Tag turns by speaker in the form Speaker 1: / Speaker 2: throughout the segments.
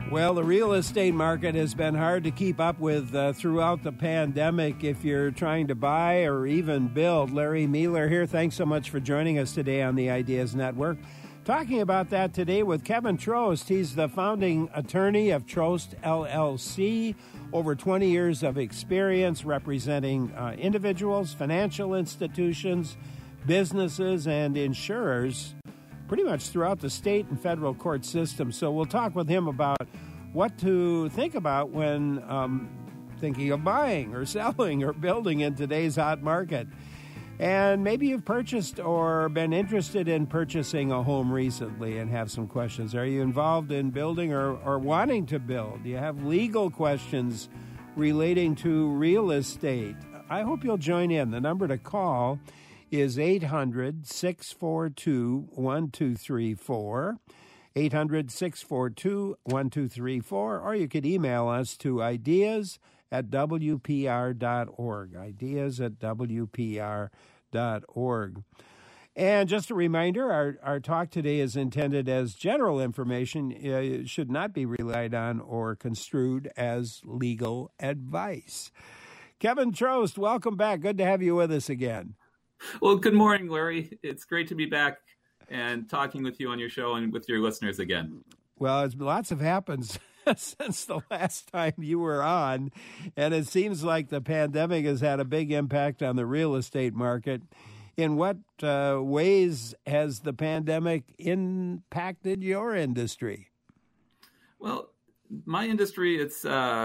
Speaker 1: Well, the real estate market has been hard to keep up with throughout the pandemic if you're trying to buy or even build. Larry Mealer here. Thanks so much for joining us today on the Ideas Network. Talking about that today with Kevin Trost. He's the founding attorney of Trost LLC. Over 20 years of experience representing individuals, financial institutions, businesses, and insurers pretty much throughout the state and federal court system. So we'll talk with him about what to think about when thinking of buying or selling or building in today's hot market. And maybe you've purchased or been interested in purchasing a home recently and have some questions. Are you involved in building or wanting to build? Do you have legal questions relating to real estate? I hope you'll join in. The number to call is 800-642-1234, 800-642-1234, or you could email us to ideas@wpr.org, ideas@wpr.org. And just a reminder, our talk today is intended as general information. It should not be relied on or construed as legal advice. Kevin Trost, welcome back. Good to have you with us again.
Speaker 2: Well, good morning, Larry. It's great to be back and talking with you on your show and with your listeners again.
Speaker 1: Well, lots have happened since the last time you were on, and it seems like the pandemic has had a big impact on the real estate market. In what ways has the pandemic impacted your industry?
Speaker 2: Well, my industry, it's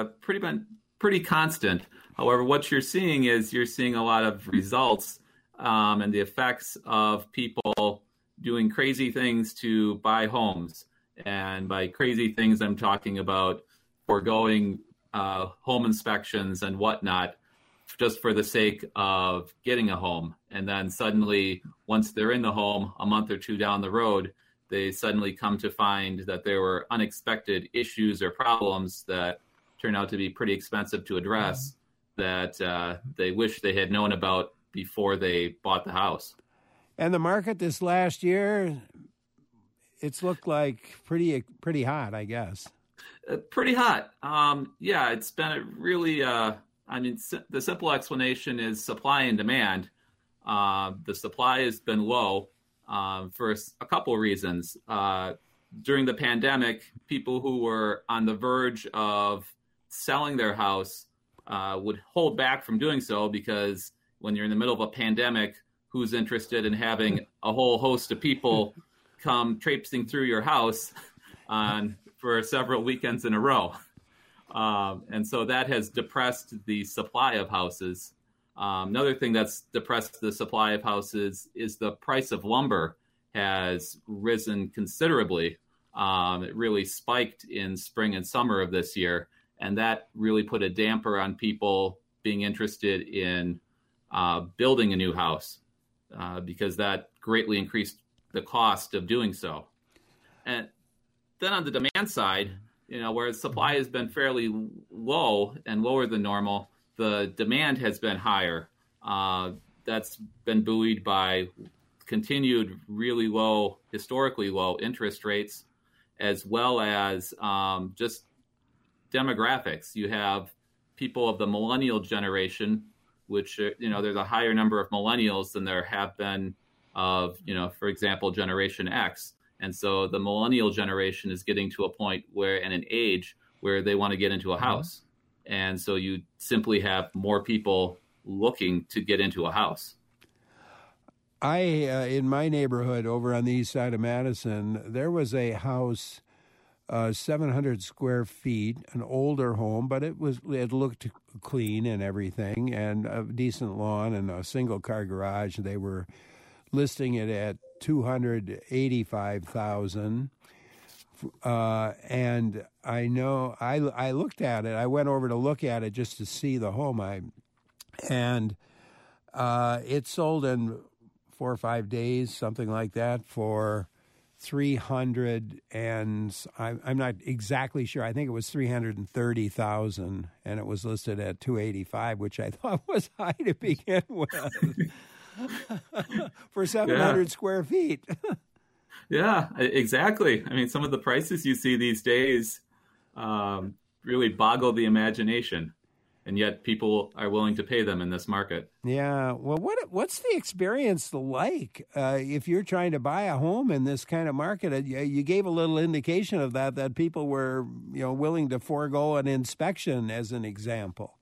Speaker 2: pretty constant. However, what you're seeing a lot of results and the effects of people doing crazy things to buy homes. And by crazy things, I'm talking about foregoing home inspections and whatnot just for the sake of getting a home. And then suddenly, once they're in the home, a month or two down the road, they suddenly come to find that there were unexpected issues or problems that turn out to be pretty expensive to address that they wish they had known about before they bought the house.
Speaker 1: And the market this last year, it's looked like pretty hot, I guess.
Speaker 2: Pretty hot. Yeah, it's been a really, the simple explanation is supply and demand. The supply has been low for a couple of reasons. During the pandemic, people who were on the verge of selling their house would hold back from doing so because when you're in the middle of a pandemic, who's interested in having a whole host of people come traipsing through your house for several weekends in a row? And so that has depressed the supply of houses. Another thing that's depressed the supply of houses is the price of lumber has risen considerably. It really spiked in spring and summer of this year, and that really put a damper on people being interested in building a new house because that greatly increased the cost of doing so. And then on the demand side, where supply has been fairly low and lower than normal, the demand has been higher. That's been buoyed by continued really low, historically low interest rates, as well as just demographics. You have people of the millennial generation, which, there's a higher number of millennials than there have been of, for example, Generation X. And so the millennial generation is getting to a point in an age where they want to get into a house. And so you simply have more people looking to get into a house.
Speaker 1: In my neighborhood over on the east side of Madison, there was a house, 700 square feet, an older home, but it looked clean and everything, and a decent lawn and a single car garage. They were listing it at $285,000. And I know I looked at it. I went over to look at it just to see the home. It sold in 4 or 5 days, something like that, for 300, and I'm not exactly sure. I think it was 330,000, and it was listed at 285, which I thought was high to begin with for 700 square feet.
Speaker 2: Yeah, exactly. I mean, some of the prices you see these days, really boggle the imagination. And yet people are willing to pay them in this market.
Speaker 1: Yeah. Well, what's the experience like if you're trying to buy a home in this kind of market? You gave a little indication of that people were willing to forego an inspection as an example.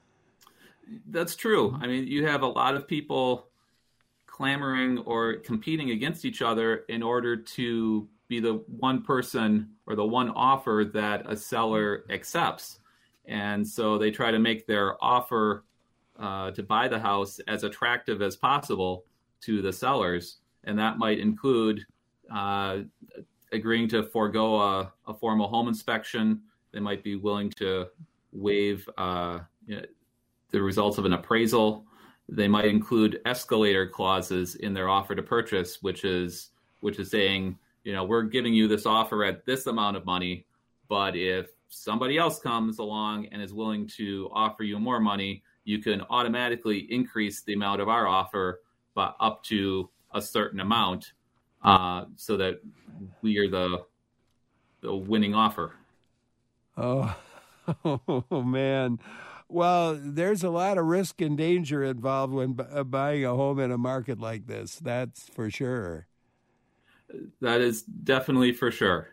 Speaker 2: That's true. I mean, you have a lot of people clamoring or competing against each other in order to be the one person or the one offer that a seller accepts. And so they try to make their offer to buy the house as attractive as possible to the sellers. And that might include agreeing to forego a formal home inspection. They might be willing to waive the results of an appraisal. They might include escalator clauses in their offer to purchase, which is saying, we're giving you this offer at this amount of money, but if somebody else comes along and is willing to offer you more money, you can automatically increase the amount of our offer, but up to a certain amount, so that we are the winning offer.
Speaker 1: Oh, man. Well, there's a lot of risk and danger involved when buying a home in a market like this. That's for sure.
Speaker 2: That is definitely for sure.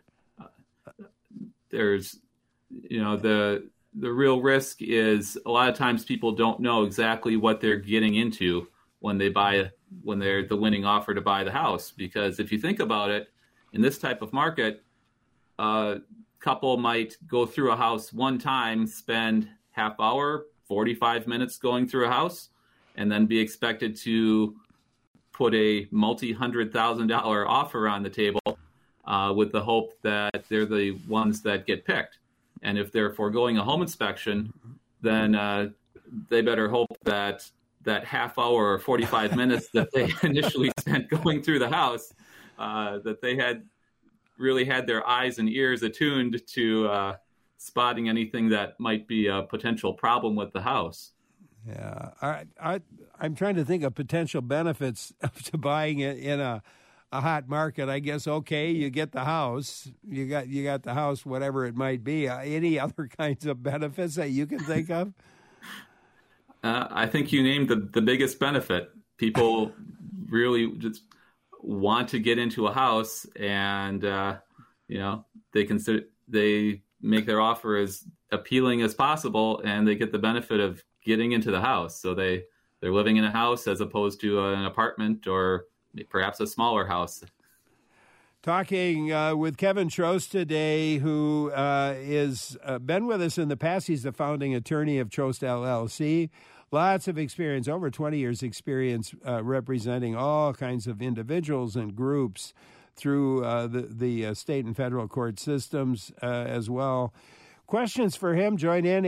Speaker 2: There's the real risk is a lot of times people don't know exactly what they're getting into when they're the winning offer to buy the house. Because if you think about it, in this type of market, a couple might go through a house one time, spend half hour, 45 minutes going through a house, and then be expected to put a multi-$100,000 offer on the table with the hope that they're the ones that get picked. And if they're foregoing a home inspection, then they better hope that half hour or 45 minutes that they initially spent going through the house, that they had really had their eyes and ears attuned to spotting anything that might be a potential problem with the house.
Speaker 1: Yeah, I'm trying to think of potential benefits to buying it in a hot market. I guess, okay, you get the house, you got the house, whatever it might be. Any other kinds of benefits that you can think of?
Speaker 2: I think you named the biggest benefit. People really just want to get into a house, and they make their offer as appealing as possible, and they get the benefit of getting into the house. So they're living in a house as opposed to an apartment or perhaps a smaller house.
Speaker 1: Talking with Kevin Trost today, who is been with us in the past. He's the founding attorney of Trost LLC. Lots of experience, over 20 years experience representing all kinds of individuals and groups through the state and federal court systems as well. Questions for him, join in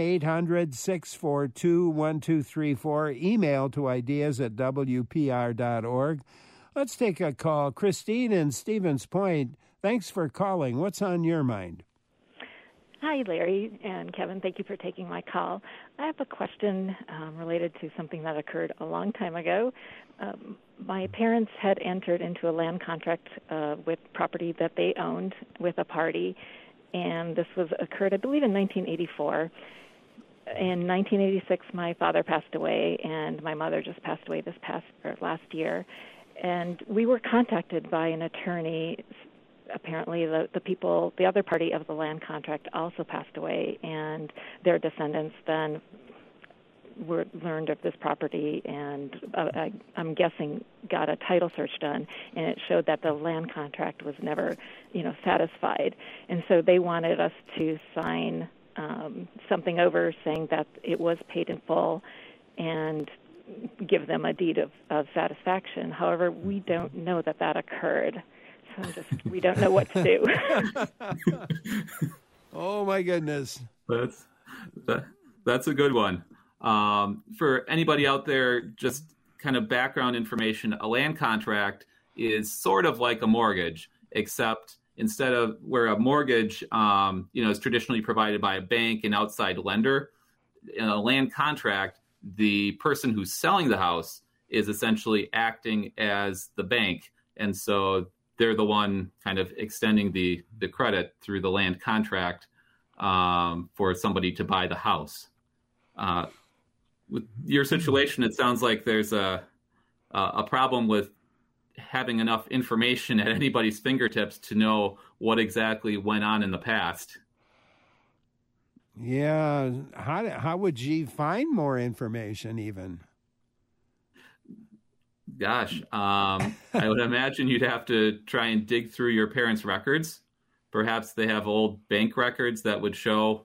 Speaker 1: 800-642-1234. Email to ideas@wpr.org. Let's take a call. Christine in Stevens Point, thanks for calling. What's on your mind?
Speaker 3: Hi, Larry and Kevin. Thank you for taking my call. I have a question related to something that occurred a long time ago. My parents had entered into a land contract with property that they owned with a party, and this occurred, I believe, in 1984. In 1986, my father passed away, and my mother just passed away last year. And we were contacted by an attorney. Apparently, the other party of the land contract also passed away, and their descendants then learned of this property, and I'm guessing got a title search done, and it showed that the land contract was never, satisfied, and so they wanted us to sign something over saying that it was paid in full, and give them a deed of satisfaction. However, we don't know that occurred. So we don't know what to do.
Speaker 1: Oh my goodness.
Speaker 2: That's a good one. For anybody out there, just kind of background information, a land contract is sort of like a mortgage, except instead of where a mortgage, is traditionally provided by a bank and outside lender, in a land contract, the person who's selling the house is essentially acting as the bank. And so they're the one kind of extending the credit through the land contract. for somebody to buy the house. With your situation, it sounds like there's a problem with having enough information at anybody's fingertips to know what exactly went on in the past.
Speaker 1: Yeah, how would you find more information even?
Speaker 2: Gosh, I would imagine you'd have to try and dig through your parents' records. Perhaps they have old bank records that would show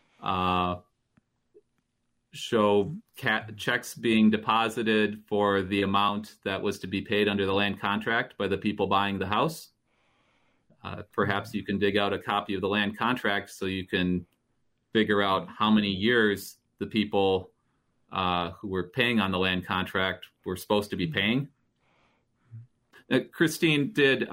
Speaker 2: checks being deposited for the amount that was to be paid under the land contract by the people buying the house. Perhaps you can dig out a copy of the land contract so you can figure out how many years the people who were paying on the land contract were supposed to be paying. Christine, did,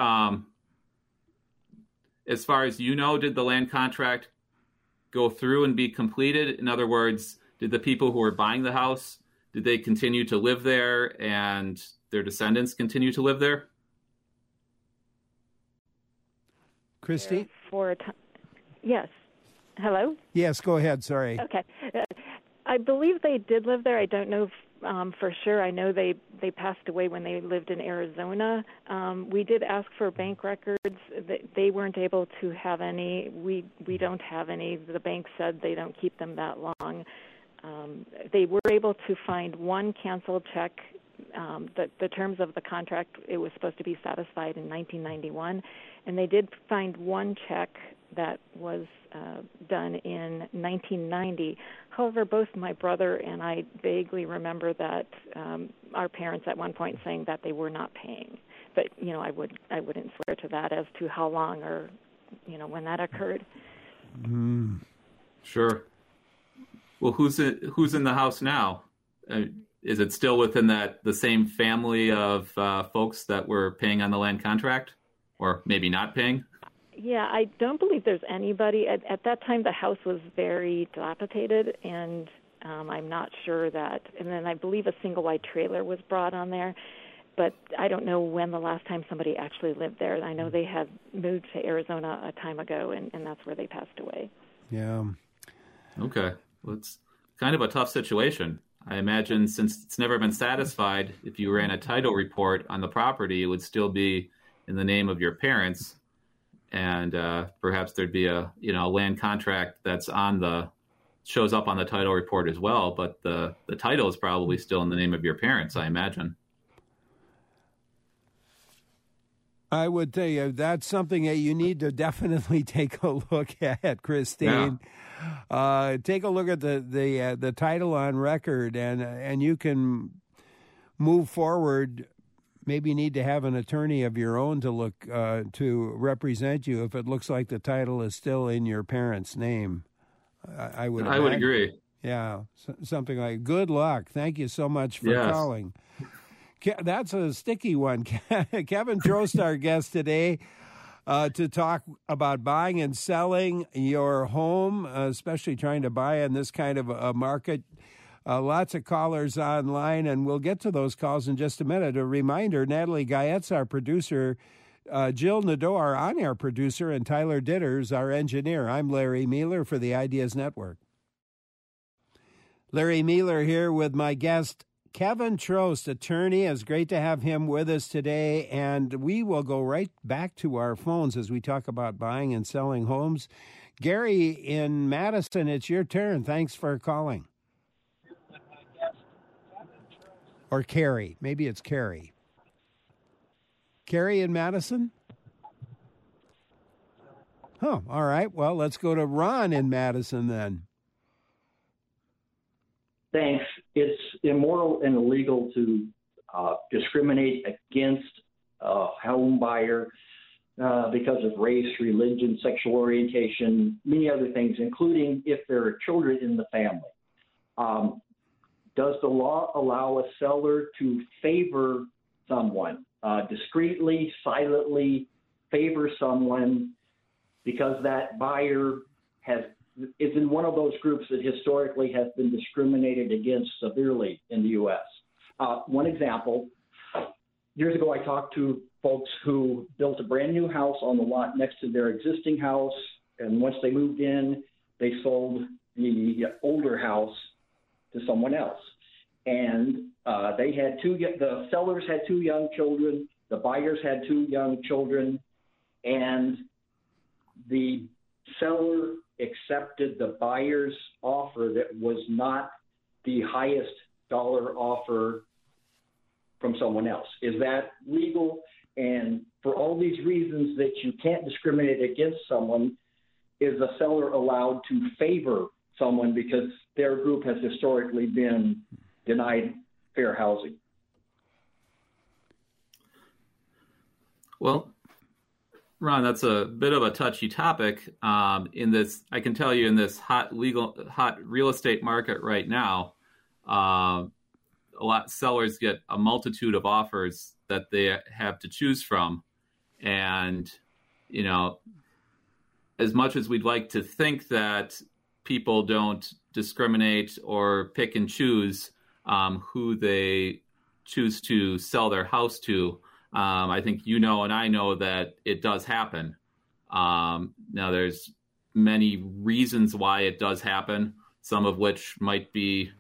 Speaker 2: as far as you know, did the land contract go through and be completed? In other words, did the people who were buying the house, did they continue to live there and their descendants continue to live there?
Speaker 1: Christine?
Speaker 3: Yes. Hello?
Speaker 1: Yes, go ahead. Sorry.
Speaker 3: Okay. I believe they did live there. I don't know for sure. I know they passed away when they lived in Arizona. We did ask for bank records. They weren't able to have any. We don't have any. The bank said they don't keep them that long. They were able to find one canceled check. The terms of the contract, it was supposed to be satisfied in 1991, and they did find one check that was done in 1990. However, both my brother and I vaguely remember that our parents at one point saying that they were not paying. But I wouldn't swear to that as to how long or when that occurred.
Speaker 2: Sure. Well, who's in the house now? Is it still within the same family of folks that were paying on the land contract, or maybe not paying?
Speaker 3: Yeah, I don't believe there's anybody. At that time, the house was very dilapidated, and I'm not sure that. And then I believe a single wide trailer was brought on there, but I don't know when the last time somebody actually lived there. I know they had moved to Arizona a time ago, and that's where they passed away.
Speaker 1: Yeah.
Speaker 2: Okay. Well, it's kind of a tough situation. I imagine since it's never been satisfied, if you ran a title report on the property, it would still be in the name of your parents. And perhaps there'd be a land contract that's shows up on the title report as well, but the title is probably still in the name of your parents, I imagine.
Speaker 1: I would tell you that's something that you need to definitely take a look at, Christine. Yeah. Take a look at the title on record, and you can move forward. Maybe you need to have an attorney of your own to look to represent you if it looks like the title is still in your parents' name. I would
Speaker 2: agree.
Speaker 1: Yeah, something like. Good luck. Thank you so much for calling. That's a sticky one. Kevin Trost, our guest today, to talk about buying and selling your home, especially trying to buy in this kind of a market. Lots of callers online, and we'll get to those calls in just a minute. A reminder, Natalie Guyette's our producer, Jill Nadeau, our on-air producer, and Tyler Ditters, our engineer. I'm Larry Mealer for the Ideas Network. Larry Mealer here with my guest, Kevin Trost, attorney. It's great to have him with us today, and we will go right back to our phones as we talk about buying and selling homes. Gary in Madison, it's your turn. Thanks for calling. Or Carrie. Maybe it's Carrie. Carrie in Madison? Oh, all right. Well, let's go to Ron in Madison then.
Speaker 4: Thanks. It's immoral and illegal to discriminate against a home buyer because of race, religion, sexual orientation, many other things, including if there are children in the family. Does the law allow a seller to favor someone, discreetly, silently favor someone because that buyer is in one of those groups that historically has been discriminated against severely in the U.S.? One example, years ago I talked to folks who built a brand new house on the lot next to their existing house, and once they moved in, they sold the older house to someone else. And the sellers had 2 young children, the buyers had 2 young children, and the seller accepted the buyer's offer that was not the highest dollar offer from someone else. Is that legal? And for all these reasons that you can't discriminate against someone, is a seller allowed to favor someone because their group has historically been denied fair housing?
Speaker 2: Well, Ron, that's a bit of a touchy topic. In this, I can tell you, in this hot real estate market right now, sellers get a multitude of offers that they have to choose from, and as much as we'd like to think that people don't discriminate or pick and choose who they choose to sell their house to, I think and I know that it does happen. Now, there's many reasons why it does happen, some of which might be,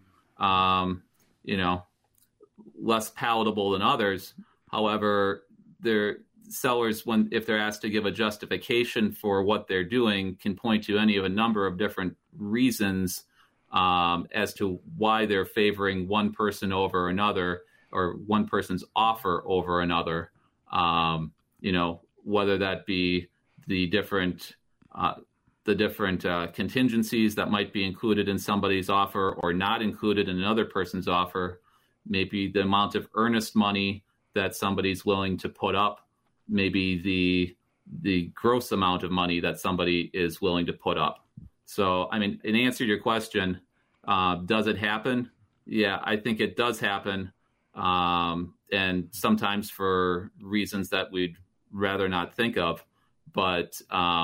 Speaker 2: less palatable than others. However, sellers, if they're asked to give a justification for what they're doing, can point to any of a number of different reasons as to why they're favoring one person over another, or one person's offer over another. Whether that be the different contingencies that might be included in somebody's offer or not included in another person's offer, maybe the amount of earnest money that somebody's willing to put up, maybe the gross amount of money that somebody is willing to put up. So, in answer to your question, does it happen? Yeah, I think it does happen. And sometimes for reasons that we'd rather not think of. But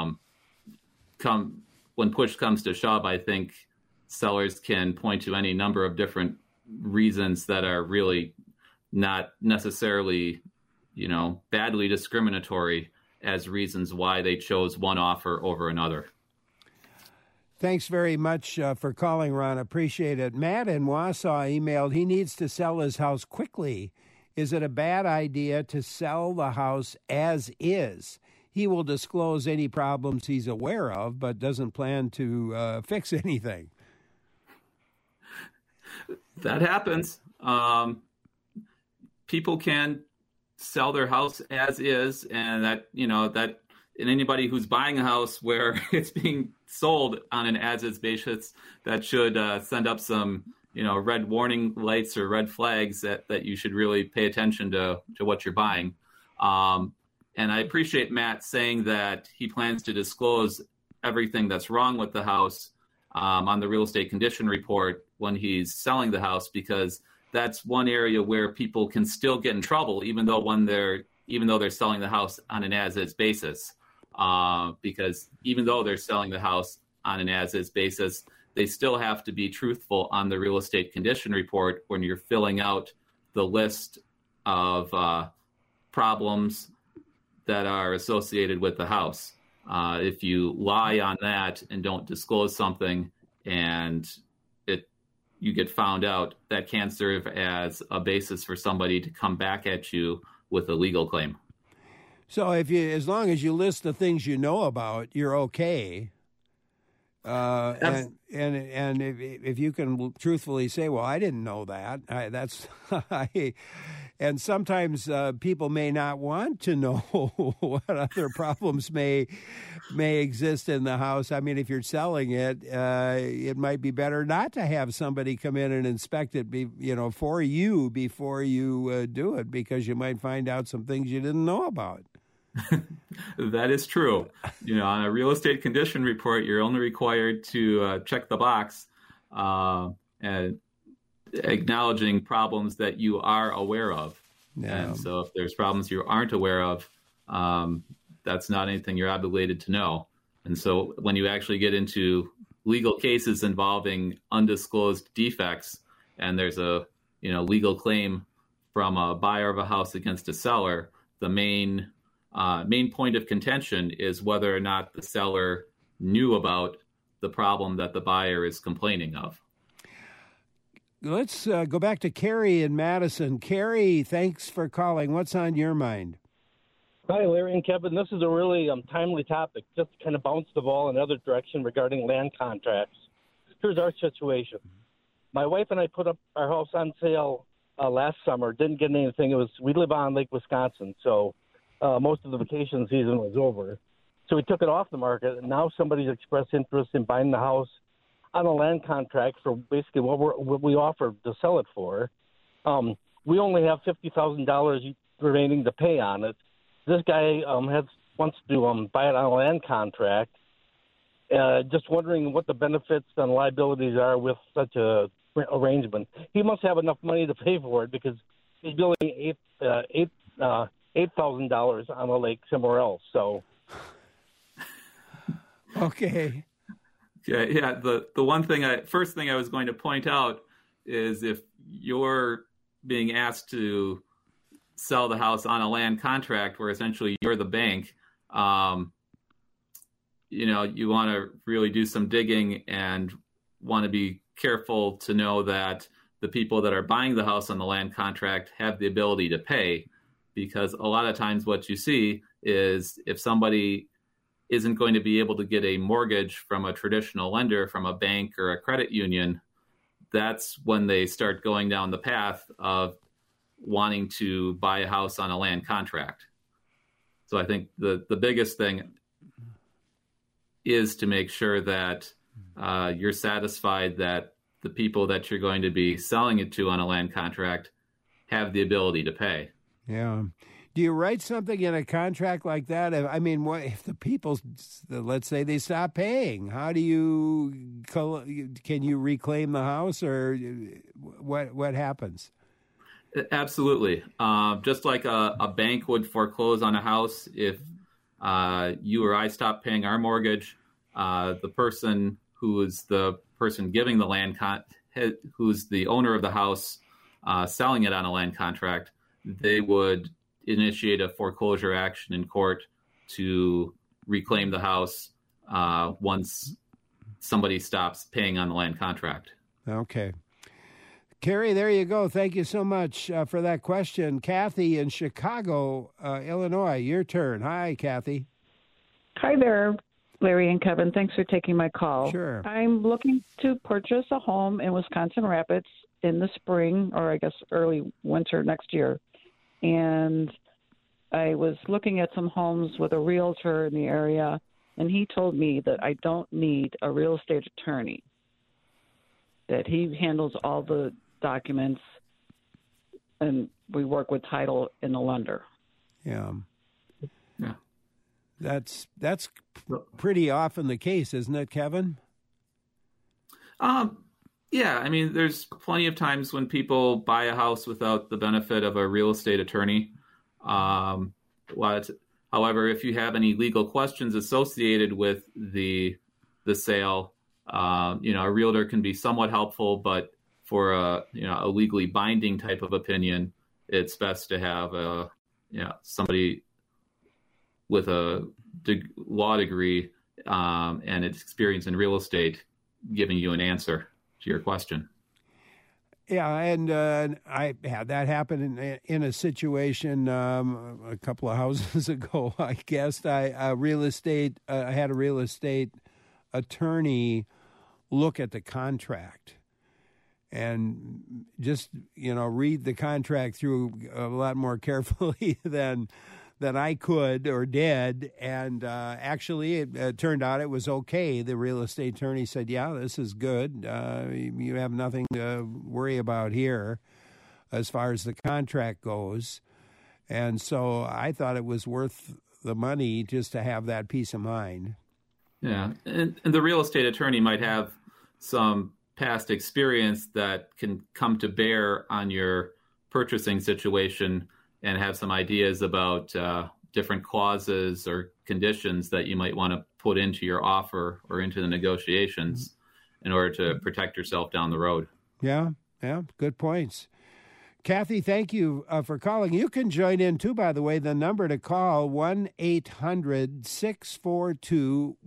Speaker 2: when push comes to shove, I think sellers can point to any number of different reasons that are really not necessarily, badly discriminatory as reasons why they chose one offer over another.
Speaker 1: Thanks very much for calling, Ron. Appreciate it. Matt in Wausau emailed, he needs to sell his house quickly. Is it a bad idea to sell the house as is? He will disclose any problems he's aware of, but doesn't plan to fix anything.
Speaker 2: That happens. People can sell their house as is, and that and anybody who's buying a house where it's being sold on an as-is basis, that should send up some, red warning lights or red flags that you should really pay attention to what you're buying. And I appreciate Matt saying that he plans to disclose everything that's wrong with the house on the real estate condition report when he's selling the house, because that's one area where people can still get in trouble, even though they're selling the house on an as-is basis. Because even though they're selling the house on an as-is basis, they still have to be truthful on the real estate condition report when you're filling out the list of problems that are associated with the house. If you lie on that and don't disclose something and you get found out, that can serve as a basis for somebody to come back at you with a legal claim.
Speaker 1: So as long as you list the things you know about, you're okay. And if you can truthfully say, well, I didn't know that, and sometimes people may not want to know what other problems may exist in the house. If you're selling it, it might be better not to have somebody come in and inspect it, for you before you do it, because you might find out some things you didn't know about.
Speaker 2: That is true. On a real estate condition report, you're only required to check the box and acknowledging problems that you are aware of. Yeah. And so if there's problems you aren't aware of, that's not anything you're obligated to know. And so when you actually get into legal cases involving undisclosed defects, and there's a legal claim from a buyer of a house against a seller, the main point of contention is whether or not the seller knew about the problem that the buyer is complaining of.
Speaker 1: Let's go back to Carrie in Madison. Carrie, thanks for calling. What's on your mind?
Speaker 5: Hi, Larry and Kevin. This is a really timely topic. Just to kind of bounce the ball in another direction regarding land contracts. Here's our situation. My wife and I put up our house on sale last summer. Didn't get anything. We live on Lake Wisconsin, so most of the vacation season was over. So we took it off the market, and now somebody's expressed interest in buying the house on a land contract for basically what we offered to sell it for. We only have $50,000 remaining to pay on it. This guy wants to buy it on a land contract. Just wondering what the benefits and liabilities are with such a arrangement. He must have enough money to pay for it because he's building $8,000 on a lake somewhere else. So,
Speaker 1: okay.
Speaker 2: Yeah. The first thing I was going to point out is if you're being asked to sell the house on a land contract where essentially you're the bank, you want to really do some digging and want to be careful to know that the people that are buying the house on the land contract have the ability to pay, because a lot of times what you see is if somebody isn't going to be able to get a mortgage from a traditional lender, from a bank or a credit union, that's when they start going down the path of wanting to buy a house on a land contract. So I think the biggest thing is to make sure that you're satisfied that the people that you're going to be selling it to on a land contract have the ability to pay.
Speaker 1: Yeah. Do you write something in a contract like that? I mean, what if the people, let's say they stop paying? How do can you reclaim the house, or what happens?
Speaker 2: Absolutely. Just like a bank would foreclose on a house, if you or I stop paying our mortgage, the person who is the person giving the land, who's the owner of the house selling it on a land contract, they would initiate a foreclosure action in court to reclaim the house once somebody stops paying on the land contract.
Speaker 1: Okay. Carrie, there you go. Thank you so much for that question. Kathy in Chicago, Illinois, your turn. Hi, Kathy.
Speaker 6: Hi there, Larry and Kevin. Thanks for taking my call.
Speaker 1: Sure.
Speaker 6: I'm looking to purchase a home in Wisconsin Rapids in the spring, or I guess early winter next year. And I was looking at some homes with a realtor in the area, and he told me that I don't need a real estate attorney, that he handles all the documents, and we work with title and the lender.
Speaker 1: Yeah.
Speaker 2: Yeah.
Speaker 1: That's pretty often the case, isn't it, Kevin?
Speaker 2: Yeah, I mean, there's plenty of times when people buy a house without the benefit of a real estate attorney. However, if you have any legal questions associated with the sale, a realtor can be somewhat helpful, but for a legally binding type of opinion, it's best to have somebody with a law degree and experience in real estate giving you an answer to your question.
Speaker 1: Yeah, and I had that happen in a situation a couple of houses ago. I guess I had a real estate attorney look at the contract and just read the contract through a lot more carefully than I could or did, and actually it turned out it was okay. The real estate attorney said, yeah, this is good. You have nothing to worry about here as far as the contract goes. And so I thought it was worth the money just to have that peace of mind.
Speaker 2: Yeah, and the real estate attorney might have some past experience that can come to bear on your purchasing situation and have some ideas about different clauses or conditions that you might want to put into your offer or into the negotiations in order to protect yourself down the road.
Speaker 1: Yeah, good points. Kathy, thank you for calling. You can join in, too, by the way. The number to call, 1-800-642-1234,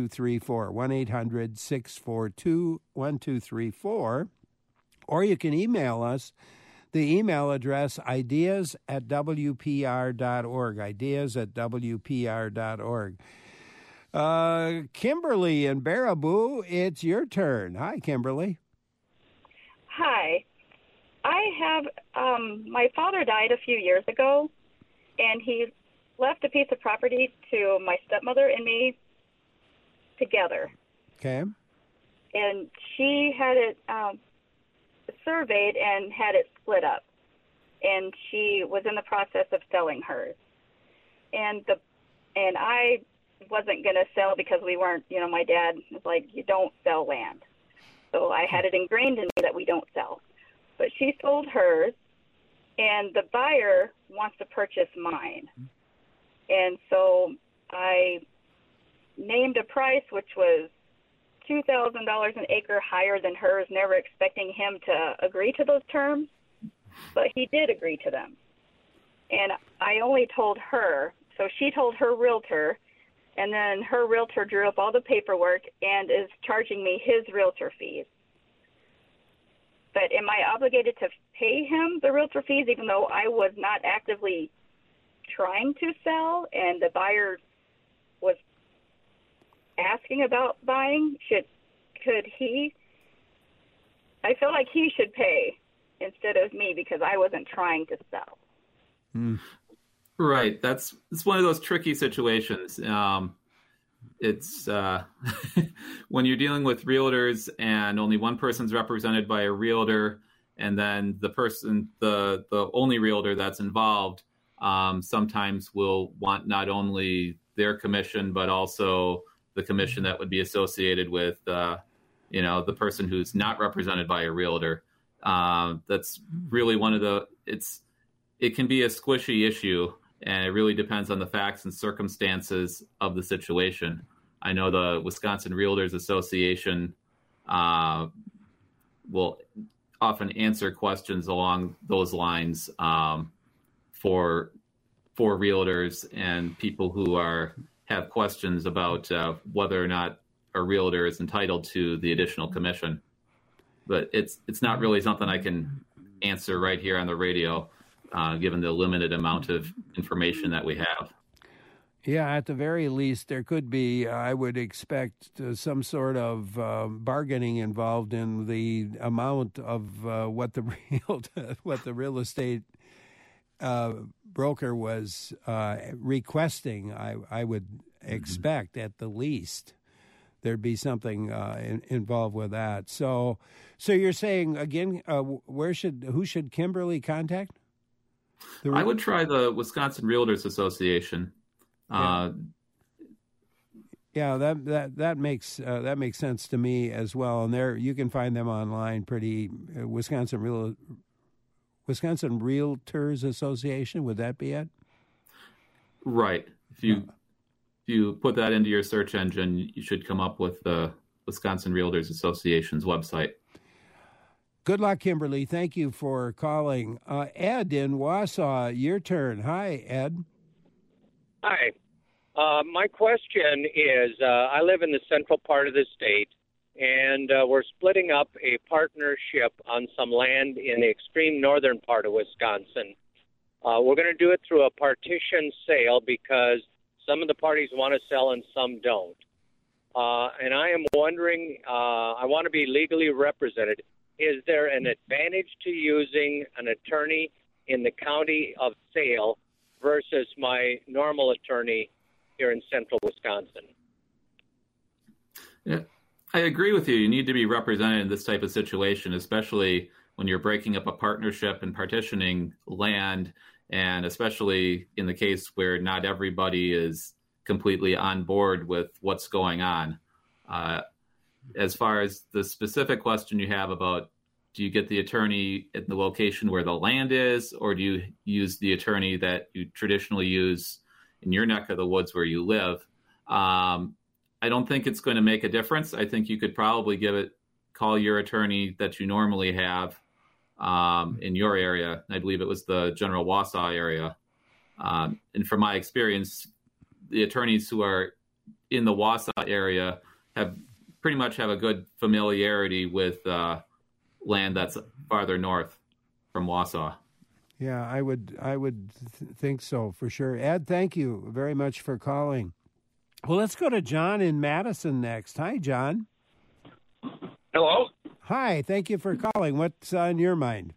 Speaker 1: 1-800-642-1234. Or you can email us. The email address, ideas@wpr.org, ideas@wpr.org. Kimberly in Baraboo, it's your turn. Hi, Kimberly.
Speaker 7: Hi. I have, my father died a few years ago, and he left a piece of property to my stepmother and me together.
Speaker 1: Okay.
Speaker 7: And she had it surveyed and had it split up, and she was in the process of selling hers. And I wasn't going to sell because we weren't, my dad was like, you don't sell land. So I had it ingrained in me that we don't sell. But she sold hers, and the buyer wants to purchase mine. And so I named a price which was $2,000 an acre higher than hers, never expecting him to agree to those terms. But he did agree to them. And I only told her, so she told her realtor, and then her realtor drew up all the paperwork and is charging me his realtor fees. But am I obligated to pay him the realtor fees even though I was not actively trying to sell and the buyer was asking about buying? Could he? I feel like he should pay instead of me because I wasn't trying to sell.
Speaker 2: Right. It's one of those tricky situations. It's when you're dealing with realtors and only one person's represented by a realtor, and then the only realtor that's involved sometimes will want not only their commission but also the commission that would be associated with the person who's not represented by a realtor. That's really one of it can be a squishy issue. And it really depends on the facts and circumstances of the situation. I know the Wisconsin Realtors Association will often answer questions along those lines for realtors and people who have questions about whether or not a realtor is entitled to the additional commission. But it's not really something I can answer right here on the radio. Given the limited amount of information that we have.
Speaker 1: Yeah, at the very least, there could be, I would expect, some sort of bargaining involved in the amount of what the real estate broker was requesting. I would expect at the least there'd be something involved with that. So you're saying again, who should Kimberly contact?
Speaker 2: I would try the Wisconsin Realtors Association.
Speaker 1: Yeah, that makes sense to me as well. And there you can find them online. Wisconsin Realtors Association. Would that be it?
Speaker 2: Right. If you put that into your search engine, you should come up with the Wisconsin Realtors Association's website.
Speaker 1: Good luck, Kimberly. Thank you for calling. Ed in Wausau, your turn. Hi, Ed.
Speaker 8: Hi. My question is, I live in the central part of the state, and we're splitting up a partnership on some land in the extreme northern part of Wisconsin. We're going to do it through a partition sale because some of the parties want to sell and some don't. And I am wondering, I want to be legally represented. Is there an advantage to using an attorney in the county of sale versus my normal attorney here in central Wisconsin?
Speaker 2: Yeah, I agree with you. You need to be represented in this type of situation, especially when you're breaking up a partnership and partitioning land, and especially in the case where not everybody is completely on board with what's going on. As far as the specific question you have about, do you get the attorney at the location where the land is, or do you use the attorney that you traditionally use in your neck of the woods where you live? I don't think it's going to make a difference. I think you could probably call your attorney that you normally have in your area. I believe it was the General Wausau area. And from my experience, the attorneys who are in the Wausau area pretty much have a good familiarity with land that's farther north from Wausau.
Speaker 1: Yeah, I would think so for sure. Ed, thank you very much for calling. Well, let's go to John in Madison next. Hi, John.
Speaker 9: Hello.
Speaker 1: Hi, thank you for calling. What's on your mind?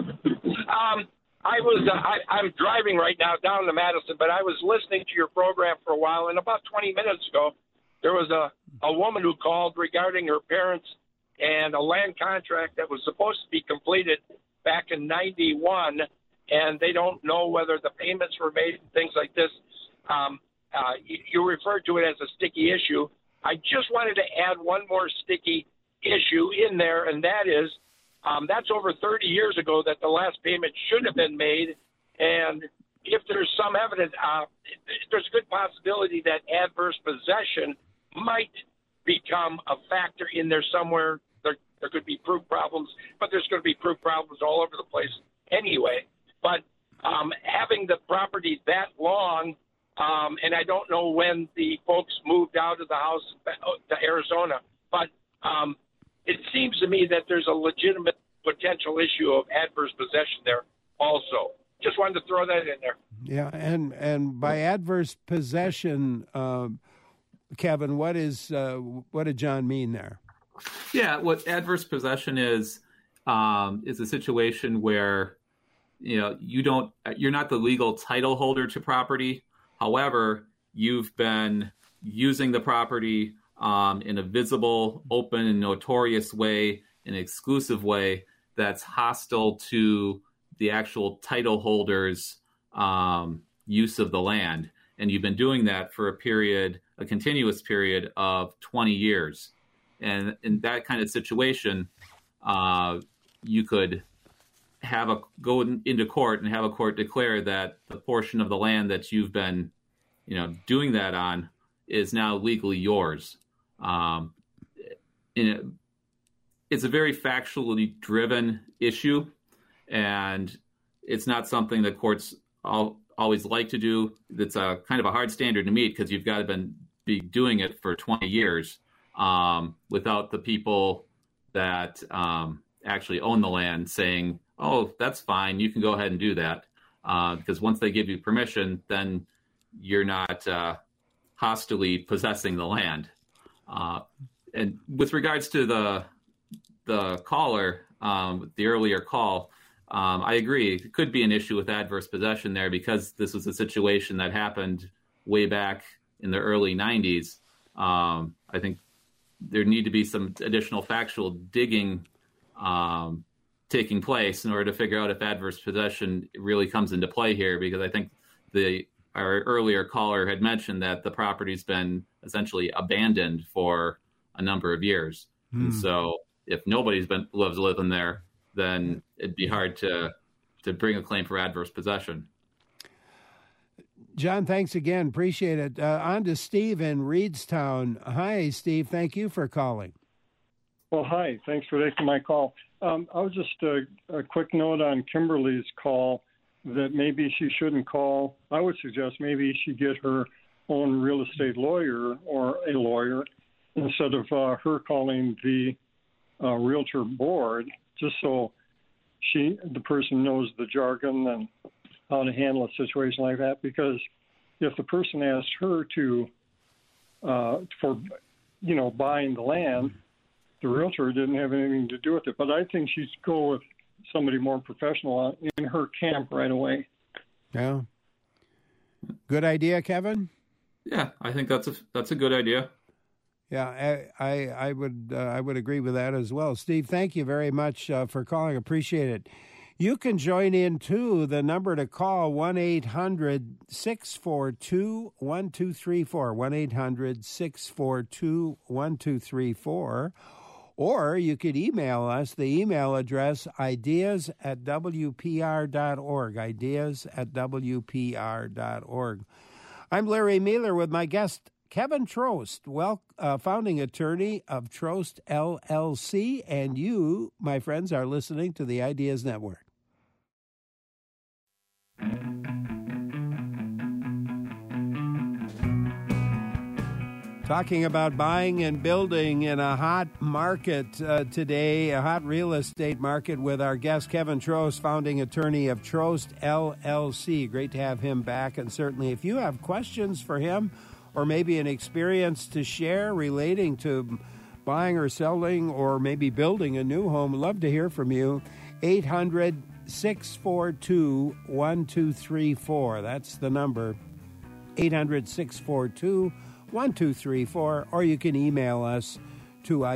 Speaker 9: I'm driving right now down to Madison, but I was listening to your program for a while, and about 20 minutes ago, there was a woman who called regarding her parents and a land contract that was supposed to be completed back in 91, and they don't know whether the payments were made and things like this. You referred to it as a sticky issue. I just wanted to add one more sticky issue in there, and that is that's over 30 years ago that the last payment should have been made, and if there's some evidence, there's a good possibility that adverse possession might become a factor in there somewhere. There could be proof problems, but there's going to be proof problems all over the place anyway. But having the property that long, and I don't know when the folks moved out of the house to Arizona, but it seems to me that there's a legitimate potential issue of adverse possession there also. Just wanted to throw that in there.
Speaker 1: Yeah, and by adverse possession, Kevin, what did John mean there?
Speaker 2: Yeah, what adverse possession is a situation where you're not the legal title holder to property. However, you've been using the property in a visible, open, and notorious way, an exclusive way that's hostile to the actual title holder's use of the land. And you've been doing that for a continuous period of 20 years. And in that kind of situation, you could go into court and have a court declare that the portion of the land that you've been, doing that on is now legally yours. It's a very factually driven issue, and it's not something that courts always like to do. It's a kind of a hard standard to meet because you've got to be doing it for 20 years without the people that actually own the land saying, oh, that's fine, you can go ahead and do that. Because once they give you permission, then you're not hostilely possessing the land. And with regards to the caller, the earlier call, I agree. It could be an issue with adverse possession there because this was a situation that happened way back in the early 90s. I think there need to be some additional factual digging taking place in order to figure out if adverse possession really comes into play here, because I think our earlier caller had mentioned that the property's been essentially abandoned for a number of years. And so if nobody's loves living there, then it'd be hard to bring a claim for adverse possession.
Speaker 1: John, thanks again. Appreciate it. On to Steve in Reedstown. Hi, Steve. Thank you for calling.
Speaker 10: Well, hi. Thanks for taking my call. I was just a quick note on Kimberly's call that maybe she shouldn't call. I would suggest maybe she get her own real estate lawyer or a lawyer instead of her calling the realtor board, just so the person knows the jargon and how to handle a situation like that. Because if the person asked her to for buying the land, the realtor didn't have anything to do with it. But I think she should go with somebody more professional in her camp right away.
Speaker 1: Yeah. Good idea, Kevin?
Speaker 2: Yeah, I think that's a good idea.
Speaker 1: Yeah, I would agree with that as well. Steve, thank you very much for calling. Appreciate it. You can join in, too. The number to call, 1-800-642-1234, 1-800-642-1234. Or you could email us, the email address, ideas@wpr.org, ideas@wpr.org. I'm Larry Mealer with my guest Kevin Trost, founding attorney of Trost LLC, and you, my friends, are listening to the Ideas Network. Talking about buying and building in a hot market today, a hot real estate market, with our guest Kevin Trost, founding attorney of Trost LLC. Great to have him back, and certainly if you have questions for him or maybe an experience to share relating to buying or selling or maybe building a new home, love to hear from you. 800-642-1234. That's the number, 800-642-1234, or you can email us to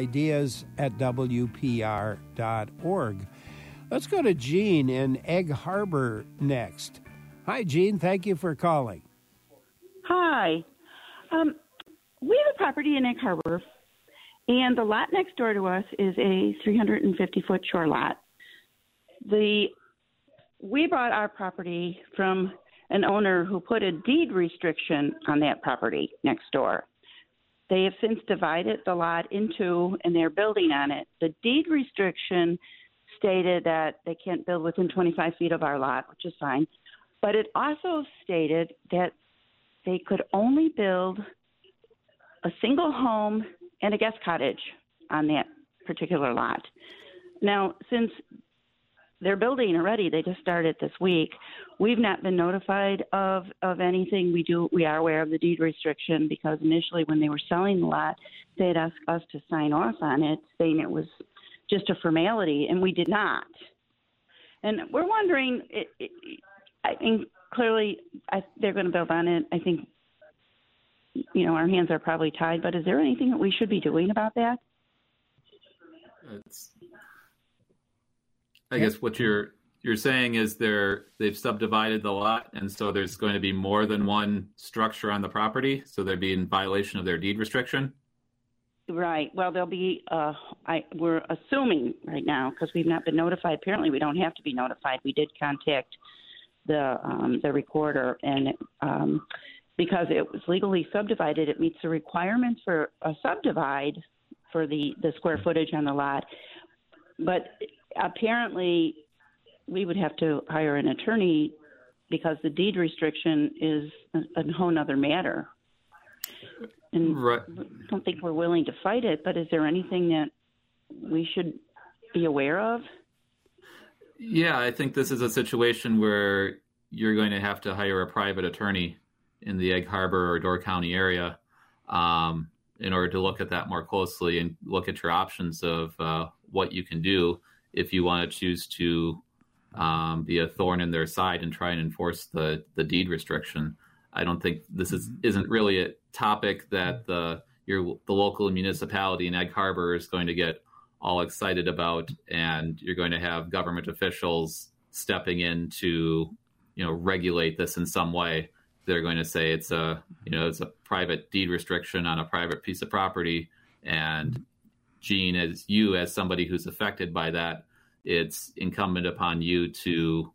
Speaker 1: ideas@wpr.org. Let's go to Jean in Egg Harbor next. Hi, Jean. Thank you for calling.
Speaker 11: Hi. We have a property in Egg Harbor, and the lot next door to us is a 350-foot shore lot. We bought our property from an owner who put a deed restriction on that property next door. They have since divided the lot into, and they're building on it. The deed restriction stated that they can't build within 25 feet of our lot, which is fine. But it also stated that they could only build a single home and a guest cottage on that particular lot. Now, since they're building already, they just started this week, we've not been notified of anything. We are aware of the deed restriction because initially when they were selling the lot, they had asked us to sign off on it, saying it was just a formality, and we did not. And we're wondering, I think clearly they're going to build on it. I think, our hands are probably tied, but is there anything that we should be doing about that?
Speaker 2: I guess what you're saying is they've subdivided the lot, and so there's going to be more than one structure on the property, so they'd be in violation of their deed restriction?
Speaker 11: Right. Well, there'll be, we're assuming right now, because we've not been notified. Apparently we don't have to be notified. We did contact the recorder, and because it was legally subdivided, it meets the requirements for a subdivide for the square footage on the lot. But apparently we would have to hire an attorney because the deed restriction is a whole other matter. And right. I don't think we're willing to fight it, but is there anything that we should be aware of?
Speaker 2: Yeah, I think this is a situation where you're going to have to hire a private attorney in the Egg Harbor or Door County area in order to look at that more closely and look at your options of what you can do if you want to choose to be a thorn in their side and try and enforce the deed restriction. I don't think this isn't really a topic that the local municipality in Egg Harbor is going to get all excited about, and you're going to have government officials stepping in to regulate this in some way. They're going to say it's a private deed restriction on a private piece of property, and Gene, as somebody who's affected by that, it's incumbent upon you to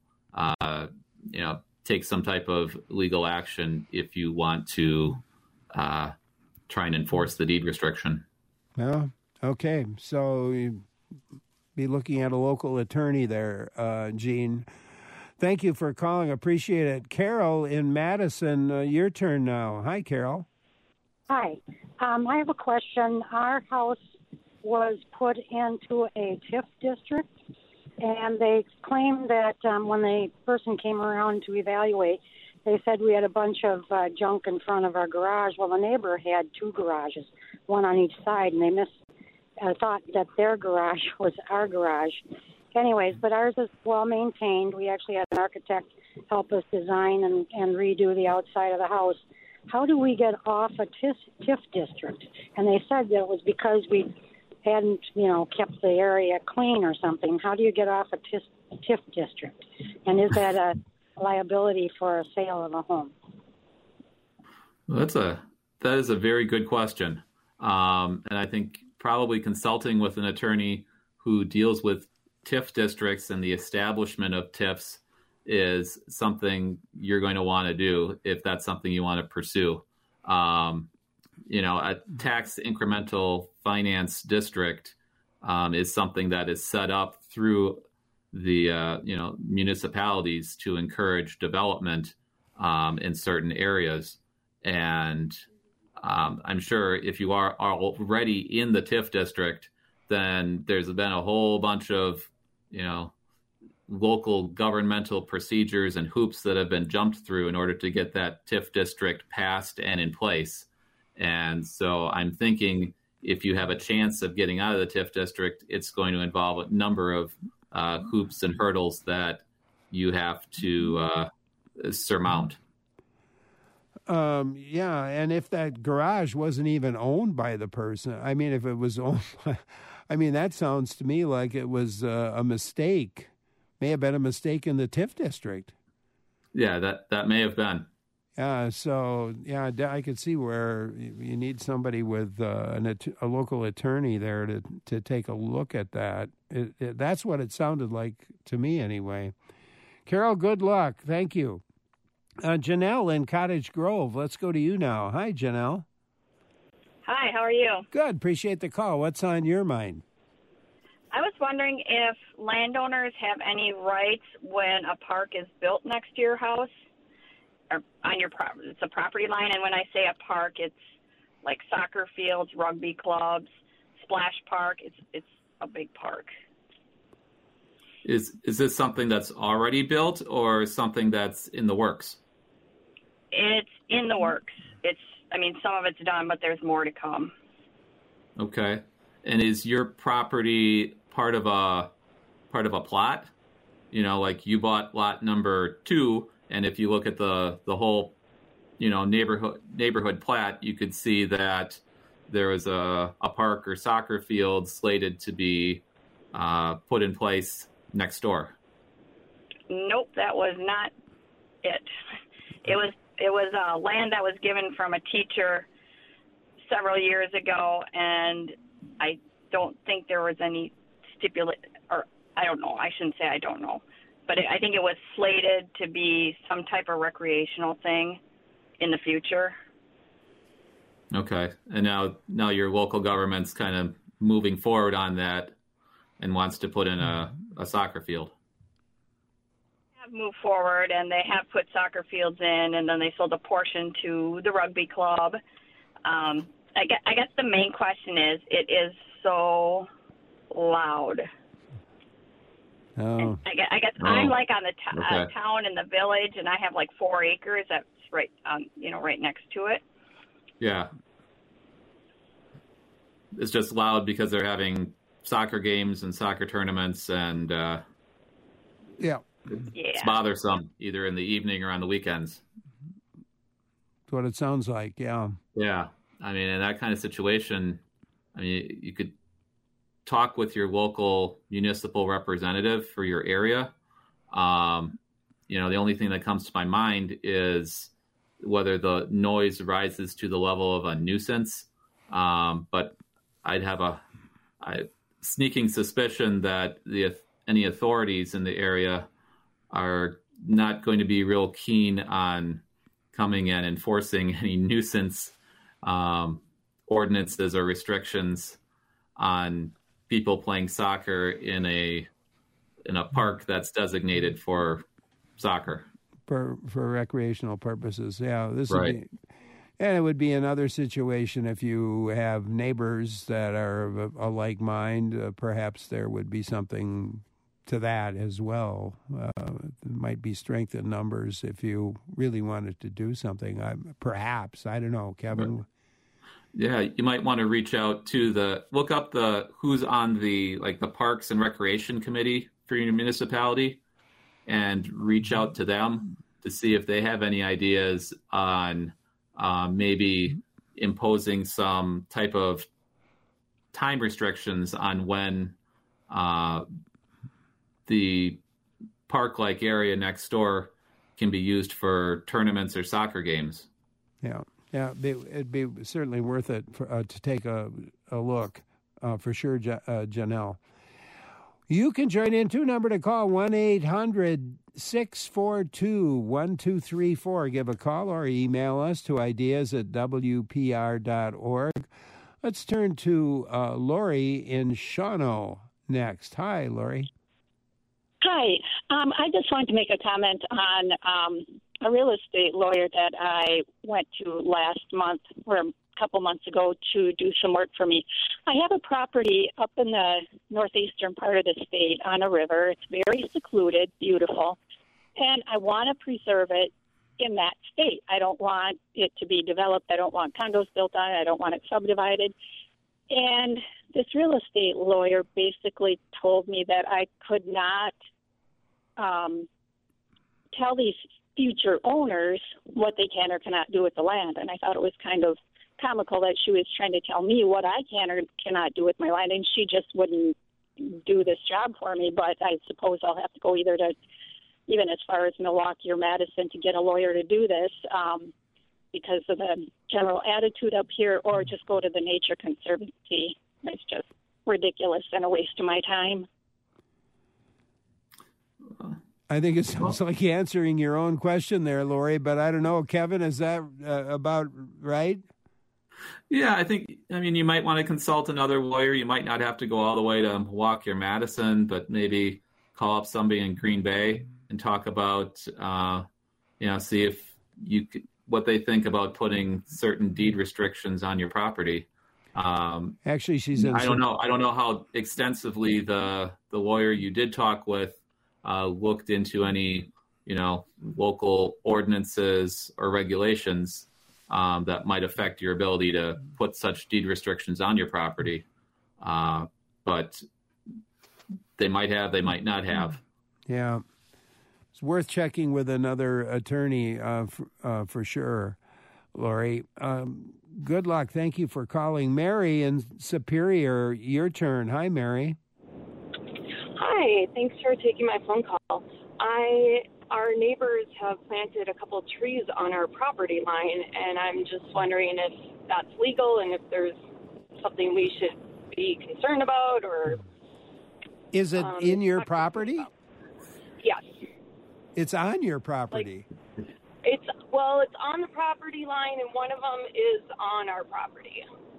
Speaker 2: take some type of legal action if you want to try and enforce the deed restriction.
Speaker 1: Well, okay. So you'd be looking at a local attorney there, Gene. Thank you for calling. Appreciate it. Carol in Madison, your turn now. Hi, Carol.
Speaker 12: Hi. I have a question. Our house was put into a TIF district, and they claimed that when the person came around to evaluate, they said we had a bunch of junk in front of our garage. Well, the neighbor had two garages, one on each side, and they thought that their garage was our garage. Anyways, but ours is well maintained. We actually had an architect help us design and redo the outside of the house. How do we get off a TIF district? And they said that it was because we hadn't, kept the area clean or something. How do you get off a TIF district? And is that a liability for a sale of a home?
Speaker 2: Well, that is a very good question. And I think probably consulting with an attorney who deals with TIF districts and the establishment of TIFs is something you're going to want to do if that's something you want to pursue. a tax incremental finance district is something that is set up through the municipalities to encourage development in certain areas. And I'm sure if you are already in the TIF district, then there's been a whole bunch of local governmental procedures and hoops that have been jumped through in order to get that TIF district passed and in place. And so I'm thinking if you have a chance of getting out of the TIF district, it's going to involve a number of hoops and hurdles that you have to surmount.
Speaker 1: And if that garage wasn't even owned by the person, I mean, if it was owned by, that sounds to me like it was a mistake. May have been a mistake in the TIF district.
Speaker 2: Yeah, that may have been.
Speaker 1: I could see where you need somebody with a local attorney there to take a look at that. That's what it sounded like to me anyway. Carol, good luck. Thank you. Janelle in Cottage Grove, let's go to you now. Hi, Janelle.
Speaker 13: Hi, how are you?
Speaker 1: Good. Appreciate the call. What's on your mind?
Speaker 13: I was wondering if landowners have any rights when a park is built next to your house or on your property. It's a property line, and when I say a park, it's like soccer fields, rugby clubs, splash park. It's a big park.
Speaker 2: Is this something that's already built or something that's in the works?
Speaker 13: It's in the works. Some of it's done, but there's more to come.
Speaker 2: Okay. And is your property part of a plot? Like you bought lot number 2, and if you look at the whole, neighborhood plat, you could see that there was a park or soccer field slated to be put in place next door.
Speaker 13: Nope, that was not it. It was land that was given from a teacher several years ago, and I don't think there was any or I don't know. I shouldn't say I don't know, but I think it was slated to be some type of recreational thing in the future.
Speaker 2: Okay, and now your local government's kind of moving forward on that and wants to put in a soccer field.
Speaker 13: Have moved forward, and they have put soccer fields in, and then they sold a portion to the rugby club. I guess the main question is, it is so loud.
Speaker 1: Oh.
Speaker 13: I guess I'm like on the town in the village, and I have like 4 acres. That's right, right next to it.
Speaker 2: Yeah. It's just loud because they're having soccer games and soccer tournaments, and it's bothersome either in the evening or on the weekends.
Speaker 1: That's what it sounds like. Yeah.
Speaker 2: Yeah. In that kind of situation, you could talk with your local municipal representative for your area. The only thing that comes to my mind is whether the noise rises to the level of a nuisance. But I'd have a sneaking suspicion that any authorities in the area are not going to be real keen on coming in and enforcing any nuisance ordinances or restrictions on people playing soccer in a park that's designated for soccer.
Speaker 1: For recreational purposes. Yeah, this
Speaker 2: right.
Speaker 1: would be, and it would be another situation if you have neighbors that are of a like mind. Perhaps there would be something to that as well. It might be strength in numbers if you really wanted to do something. Perhaps, I don't know, Kevin.
Speaker 2: Right. Yeah, you might want to reach out to look up who's on the Parks and Recreation Committee for your municipality, and reach out to them to see if they have any ideas on maybe imposing some type of time restrictions on when the park-like area next door can be used for tournaments or soccer games.
Speaker 1: Yeah, it'd be certainly worth it to take a look, for sure, Janelle. You can join in too. Number to call 1-800-642-1234. Give a call or email us to ideas@wpr.org. Let's turn to Lori in Shawano next. Hi, Lori.
Speaker 14: Hi. I just wanted to make a comment on a real estate lawyer that I went to last month or a couple months ago to do some work for me. I have a property up in the northeastern part of the state on a river. It's very secluded, beautiful, and I want to preserve it in that state. I don't want it to be developed. I don't want condos built on it. I don't want it subdivided. And this real estate lawyer basically told me that I could not tell these future owners what they can or cannot do with the land. And I thought it was kind of comical that she was trying to tell me what I can or cannot do with my land, and she just wouldn't do this job for me. But I suppose I'll have to go either to, even as far as Milwaukee or Madison, to get a lawyer to do this because of the general attitude up here, or just go to the Nature Conservancy. It's just ridiculous and a waste of my time.
Speaker 1: I think it sounds like answering your own question there, Lori, but I don't know. Kevin, is that about right?
Speaker 2: Yeah, I mean, you might want to consult another lawyer. You might not have to go all the way to Milwaukee or Madison, but maybe call up somebody in Green Bay and talk about, see if what they think about putting certain deed restrictions on your property.
Speaker 1: Actually, she's in.
Speaker 2: I don't know how extensively the lawyer you did talk with looked into any, local ordinances or regulations that might affect your ability to put such deed restrictions on your property. But they might have, they might not have.
Speaker 1: Yeah. It's worth checking with another attorney for sure, Lori. Good luck. Thank you for calling. Mary in Superior, your turn. Hi, Mary.
Speaker 15: Hi, thanks for taking my phone call. Our neighbors have planted a couple trees on our property line, and I'm just wondering if that's legal and if there's something we should be concerned about, or...
Speaker 1: Is it in your property?
Speaker 15: Yes.
Speaker 1: It's on your property?
Speaker 15: It's on the property line, and one of them is on our property.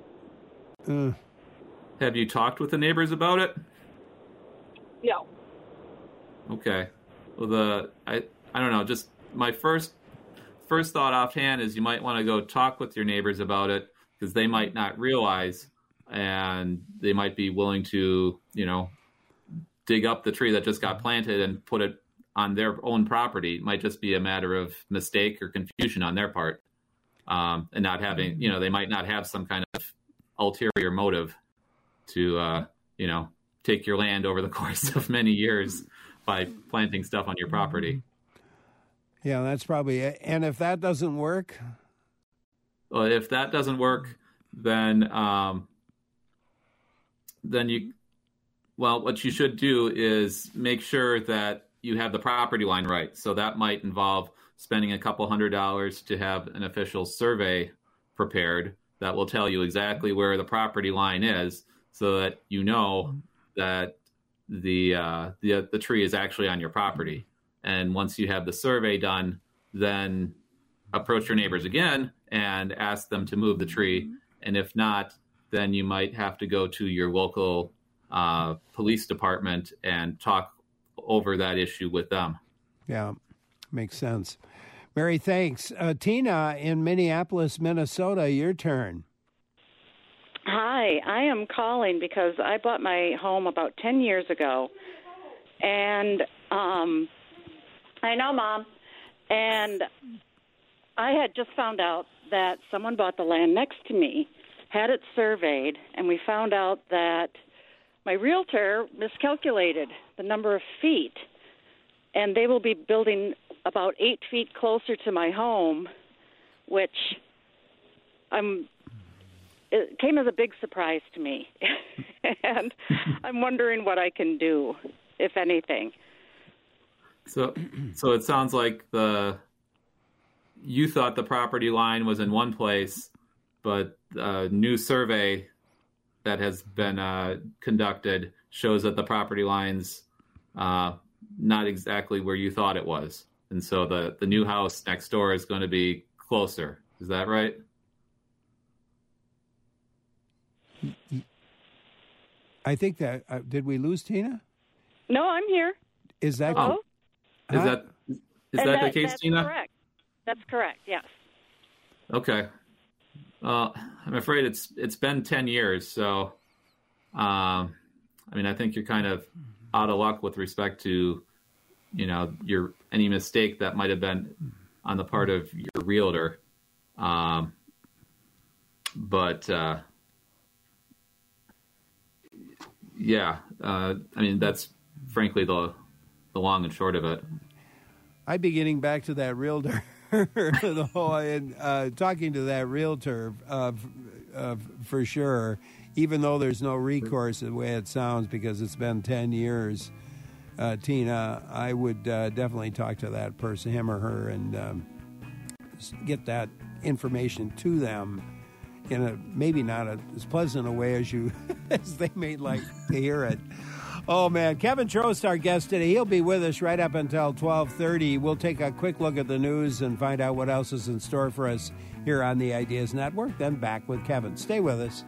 Speaker 2: Have you talked with the neighbors about it?
Speaker 15: No.
Speaker 2: Okay. Well, I don't know. Just my first thought offhand is you might want to go talk with your neighbors about it, because they might not realize, and they might be willing to, dig up the tree that just got planted and put it on their own property. It might just be a matter of mistake or confusion on their part, and not having, they might not have some kind of ulterior motive to, take your land over the course of many years by planting stuff on your property.
Speaker 1: Yeah, that's probably it. And if that doesn't work?
Speaker 2: Well, if that doesn't work, then what you should do is make sure that you have the property line right. So that might involve spending a couple $100 to have an official survey prepared that will tell you exactly where the property line is, so that you know that the tree is actually on your property. And once you have the survey done, then approach your neighbors again and ask them to move the tree. And if not, then you might have to go to your local police department and talk over that issue with them.
Speaker 1: Yeah, makes sense. Mary, thanks. Tina in Minneapolis, Minnesota, your turn.
Speaker 16: Hi, I am calling because I bought my home about 10 years ago, and I know, Mom, and I had just found out that someone bought the land next to me, had it surveyed, and we found out that my realtor miscalculated the number of feet, and they will be building about 8 feet closer to my home, which it came as a big surprise to me. And I'm wondering what I can do, if anything.
Speaker 2: So it sounds like you thought the property line was in one place, but a new survey that has been conducted shows that the property line's not exactly where you thought it was. And so the new house next door is going to be closer. Is that right?
Speaker 1: I think that, did we lose Tina?
Speaker 16: No, I'm here.
Speaker 1: Is that,
Speaker 16: Hello?
Speaker 2: Is that the case,
Speaker 16: that's
Speaker 2: Tina?
Speaker 16: Correct. That's correct, yes.
Speaker 2: Okay. I'm afraid it's been 10 years, so I think you're kind of out of luck with respect to, any mistake that might have been on the part of your realtor. That's frankly the long and short of it.
Speaker 1: I'd be getting back to that realtor. Talking to that realtor for sure, even though there's no recourse the way it sounds because it's been 10 years, Tina, I would definitely talk to that person, him or her, and get that information to them in a maybe not as pleasant a way as as they may like to hear it. Oh, man. Kevin Trost, our guest today. He'll be with us right up until 12:30. We'll take a quick look at the news and find out what else is in store for us here on the Ideas Network. Then back with Kevin. Stay with us.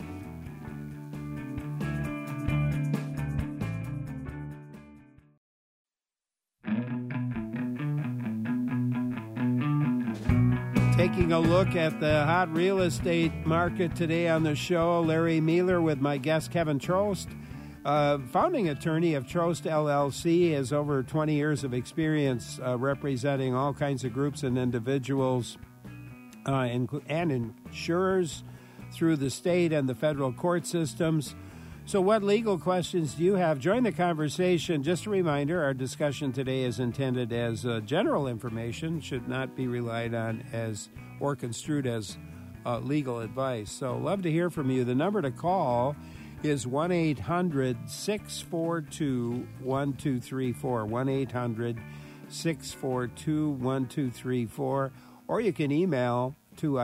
Speaker 1: Taking a look at the hot real estate market today on the show, Larry Mealer with my guest, Kevin Trost. Founding attorney of Trost LLC, has over 20 years of experience representing all kinds of groups and individuals and insurers through the state and the federal court systems. So what legal questions do you have? Join the conversation. Just a reminder, our discussion today is intended as general information, should not be relied on as or construed as legal advice. So love to hear from you. The number to call is 1-800-642-1234, 1-800-642-1234, or you can email to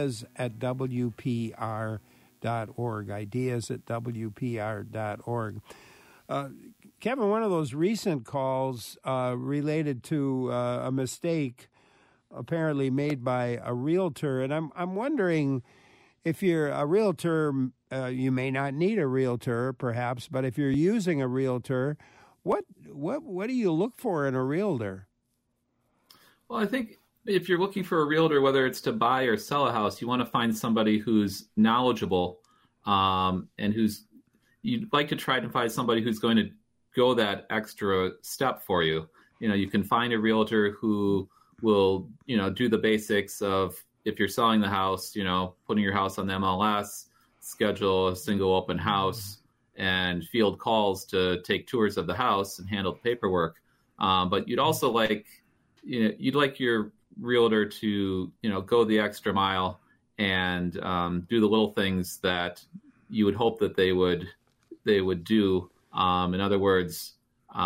Speaker 1: ideas@wpr.org, ideas@wpr.org. Kevin, one of those recent calls related to a mistake apparently made by a realtor, and I'm wondering if you're a realtor, you may not need a realtor, perhaps, but if you're using a realtor, what do you look for in a realtor?
Speaker 2: Well, I think if you're looking for a realtor, whether it's to buy or sell a house, you want to find somebody who's knowledgeable, and you'd like to try to find somebody who's going to go that extra step for you. You can find a realtor who will, do the basics of, if you're selling the house, putting your house on the MLS, schedule a single open house, and field calls to take tours of the house and handle the paperwork. But you'd also you'd like your realtor to, go the extra mile and do the little things that you would hope that they would do. In other words,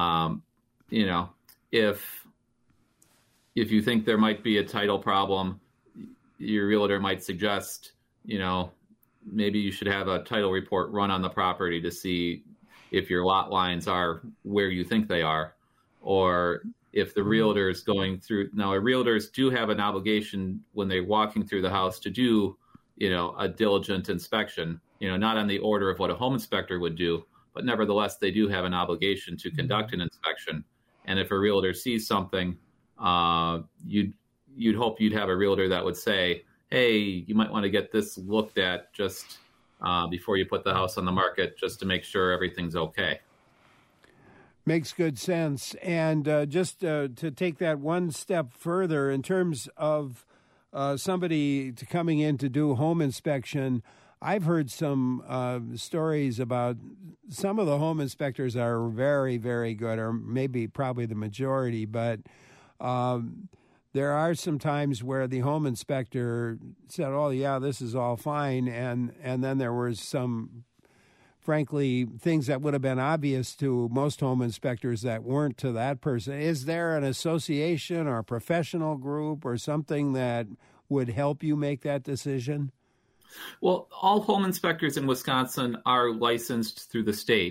Speaker 2: if you think there might be a title problem, your realtor might suggest, maybe you should have a title report run on the property to see if your lot lines are where you think they are, or if the realtor is going through. Now, realtors do have an obligation when they're walking through the house to do, a diligent inspection, not on the order of what a home inspector would do, but nevertheless, they do have an obligation to conduct an inspection. And if a realtor sees something, you'd hope you'd have a realtor that would say, hey, you might want to get this looked at just before you put the house on the market, just to make sure everything's okay.
Speaker 1: Makes good sense. And just to take that one step further, in terms of somebody coming in to do home inspection, I've heard some stories about some of the home inspectors are very, very good, or probably the majority, but there are some times where the home inspector said, oh, yeah, this is all fine, and then there was some, frankly, things that would have been obvious to most home inspectors that weren't to that person. Is there an association or a professional group or something that would help you make that decision?
Speaker 2: Well, all home inspectors in Wisconsin are licensed through the state,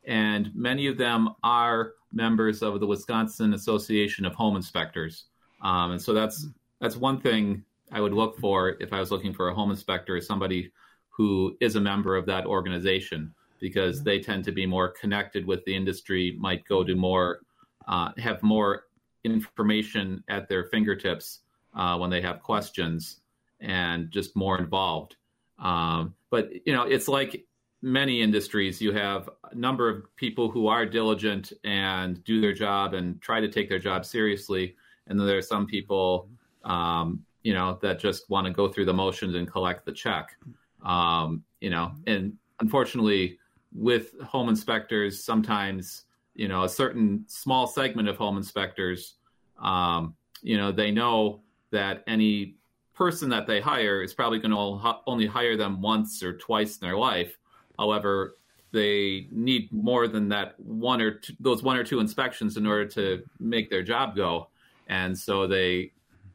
Speaker 2: and many of them are members of the Wisconsin Association of Home Inspectors. And so that's one thing I would look for if I was looking for a home inspector, is somebody who is a member of that organization, because they tend to be more connected with the industry, might go to more, have more information at their fingertips when they have questions, and just more involved. But, it's like many industries. You have a number of people who are diligent and do their job and try to take their job seriously. And then there are some people, that just want to go through the motions and collect the check. And unfortunately, with home inspectors, sometimes, a certain small segment of home inspectors, they know that any person that they hire is probably going to only hire them once or twice in their life. However, they need more than that those one or two inspections in order to make their job go. And so they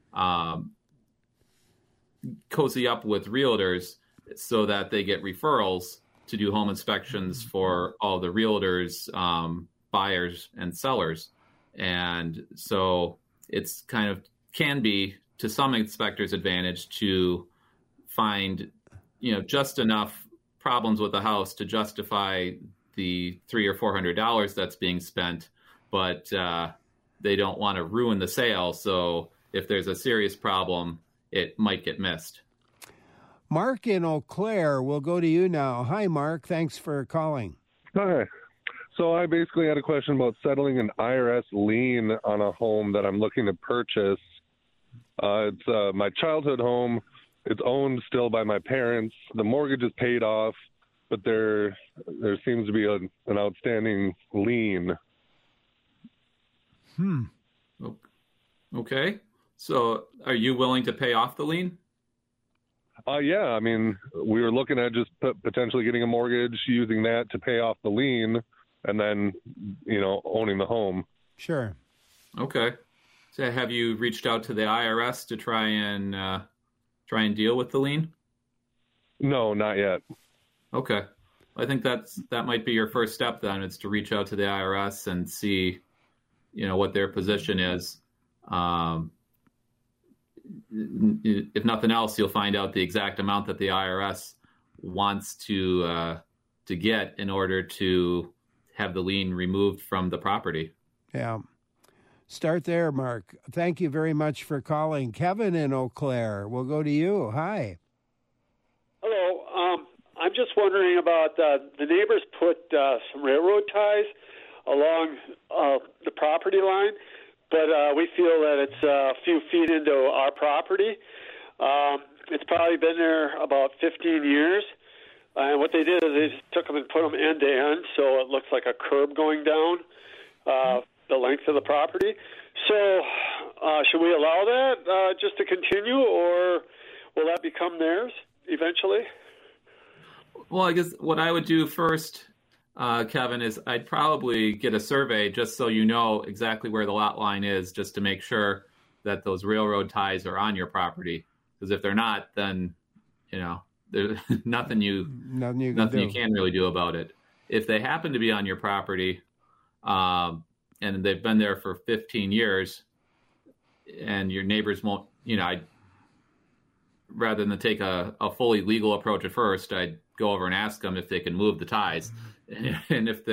Speaker 2: cozy up with realtors so that they get referrals to do home inspections for all the realtors, buyers, and sellers. And so it's can be, to some inspectors' advantage, to find, just enough problems with the house to justify the $300 or $400 that's being spent, but they don't want to ruin the sale. So if there's a serious problem, it might get missed.
Speaker 1: Mark in Eau Claire, we'll go to you now. Hi, Mark. Thanks for calling.
Speaker 17: Hi. So I basically had a question about settling an IRS lien on a home that I'm looking to purchase. It's my childhood home. It's owned still by my parents. The mortgage is paid off, but there seems to be an outstanding lien.
Speaker 2: Okay. So are you willing to pay off the lien?
Speaker 17: Yeah. I mean, we were looking at just potentially getting a mortgage, using that to pay off the lien, and then, owning the home.
Speaker 1: Sure.
Speaker 2: Okay. So have you reached out to the IRS to try and deal with the lien?
Speaker 17: No, not yet.
Speaker 2: Okay. I think that might be your first step then. It's to reach out to the IRS and see, what their position is. If nothing else, you'll find out the exact amount that the IRS wants to get in order to have the lien removed from the property.
Speaker 1: Yeah. Start there, Mark. Thank you very much for calling. Kevin in Eau Claire, we'll go to you. Hi.
Speaker 18: Hello. I'm just wondering about the neighbors put some railroad ties along the property line, but we feel that it's a few feet into our property. It's probably been there about 15 years. And what they did is they just took them and put them end to end, so it looks like a curb going down the length of the property. So should we allow that just to continue, or will that become theirs eventually?
Speaker 2: Well, I guess what I would do first, Kevin, is I'd probably get a survey just so you know exactly where the lot line is, just to make sure that those railroad ties are on your property. Because if they're not, then, there's nothing you can really do about it. If they happen to be on your property, and they've been there for 15 years, and your neighbors won't, rather than take a fully legal approach at first, I'd go over and ask them if they can move the ties. And if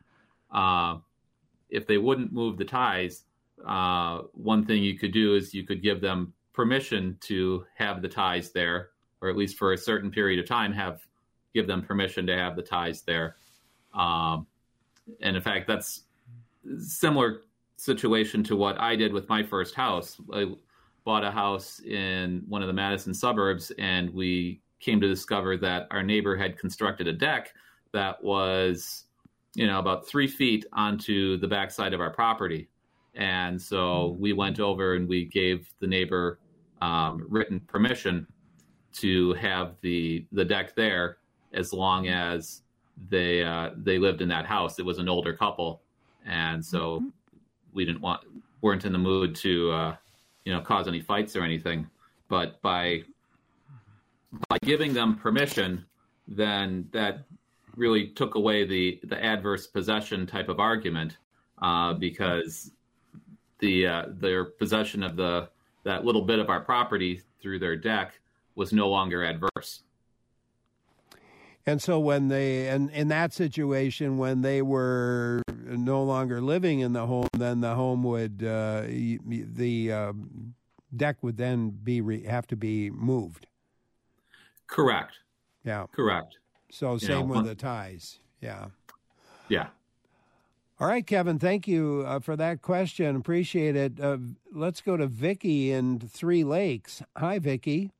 Speaker 2: they wouldn't move the ties, one thing you could do is you could give them permission to have the ties there, or at least for a certain period of time, give them permission to have the ties there. And in fact, that's a similar situation to what I did with my first house. I bought a house in one of the Madison suburbs, and we came to discover that our neighbor had constructed a deck that was, about 3 feet onto the backside of our property. And so we went over and we gave the neighbor written permission to have the deck there, as long as they lived in that house. It was an older couple, and so we weren't in the mood to cause any fights or anything. But by giving them permission, then that really took away the adverse possession type of argument because their possession of that little bit of our property through their deck was no longer adverse.
Speaker 1: And so when in that situation, when they were no longer living in the home, then the home would, the deck would then have to be moved.
Speaker 2: Correct.
Speaker 1: Yeah.
Speaker 2: Correct.
Speaker 1: So same with the ties. Yeah.
Speaker 2: Yeah.
Speaker 1: All right, Kevin, thank you for that question. Appreciate it. Let's go to Vicki in Three Lakes. Hi, Vicki.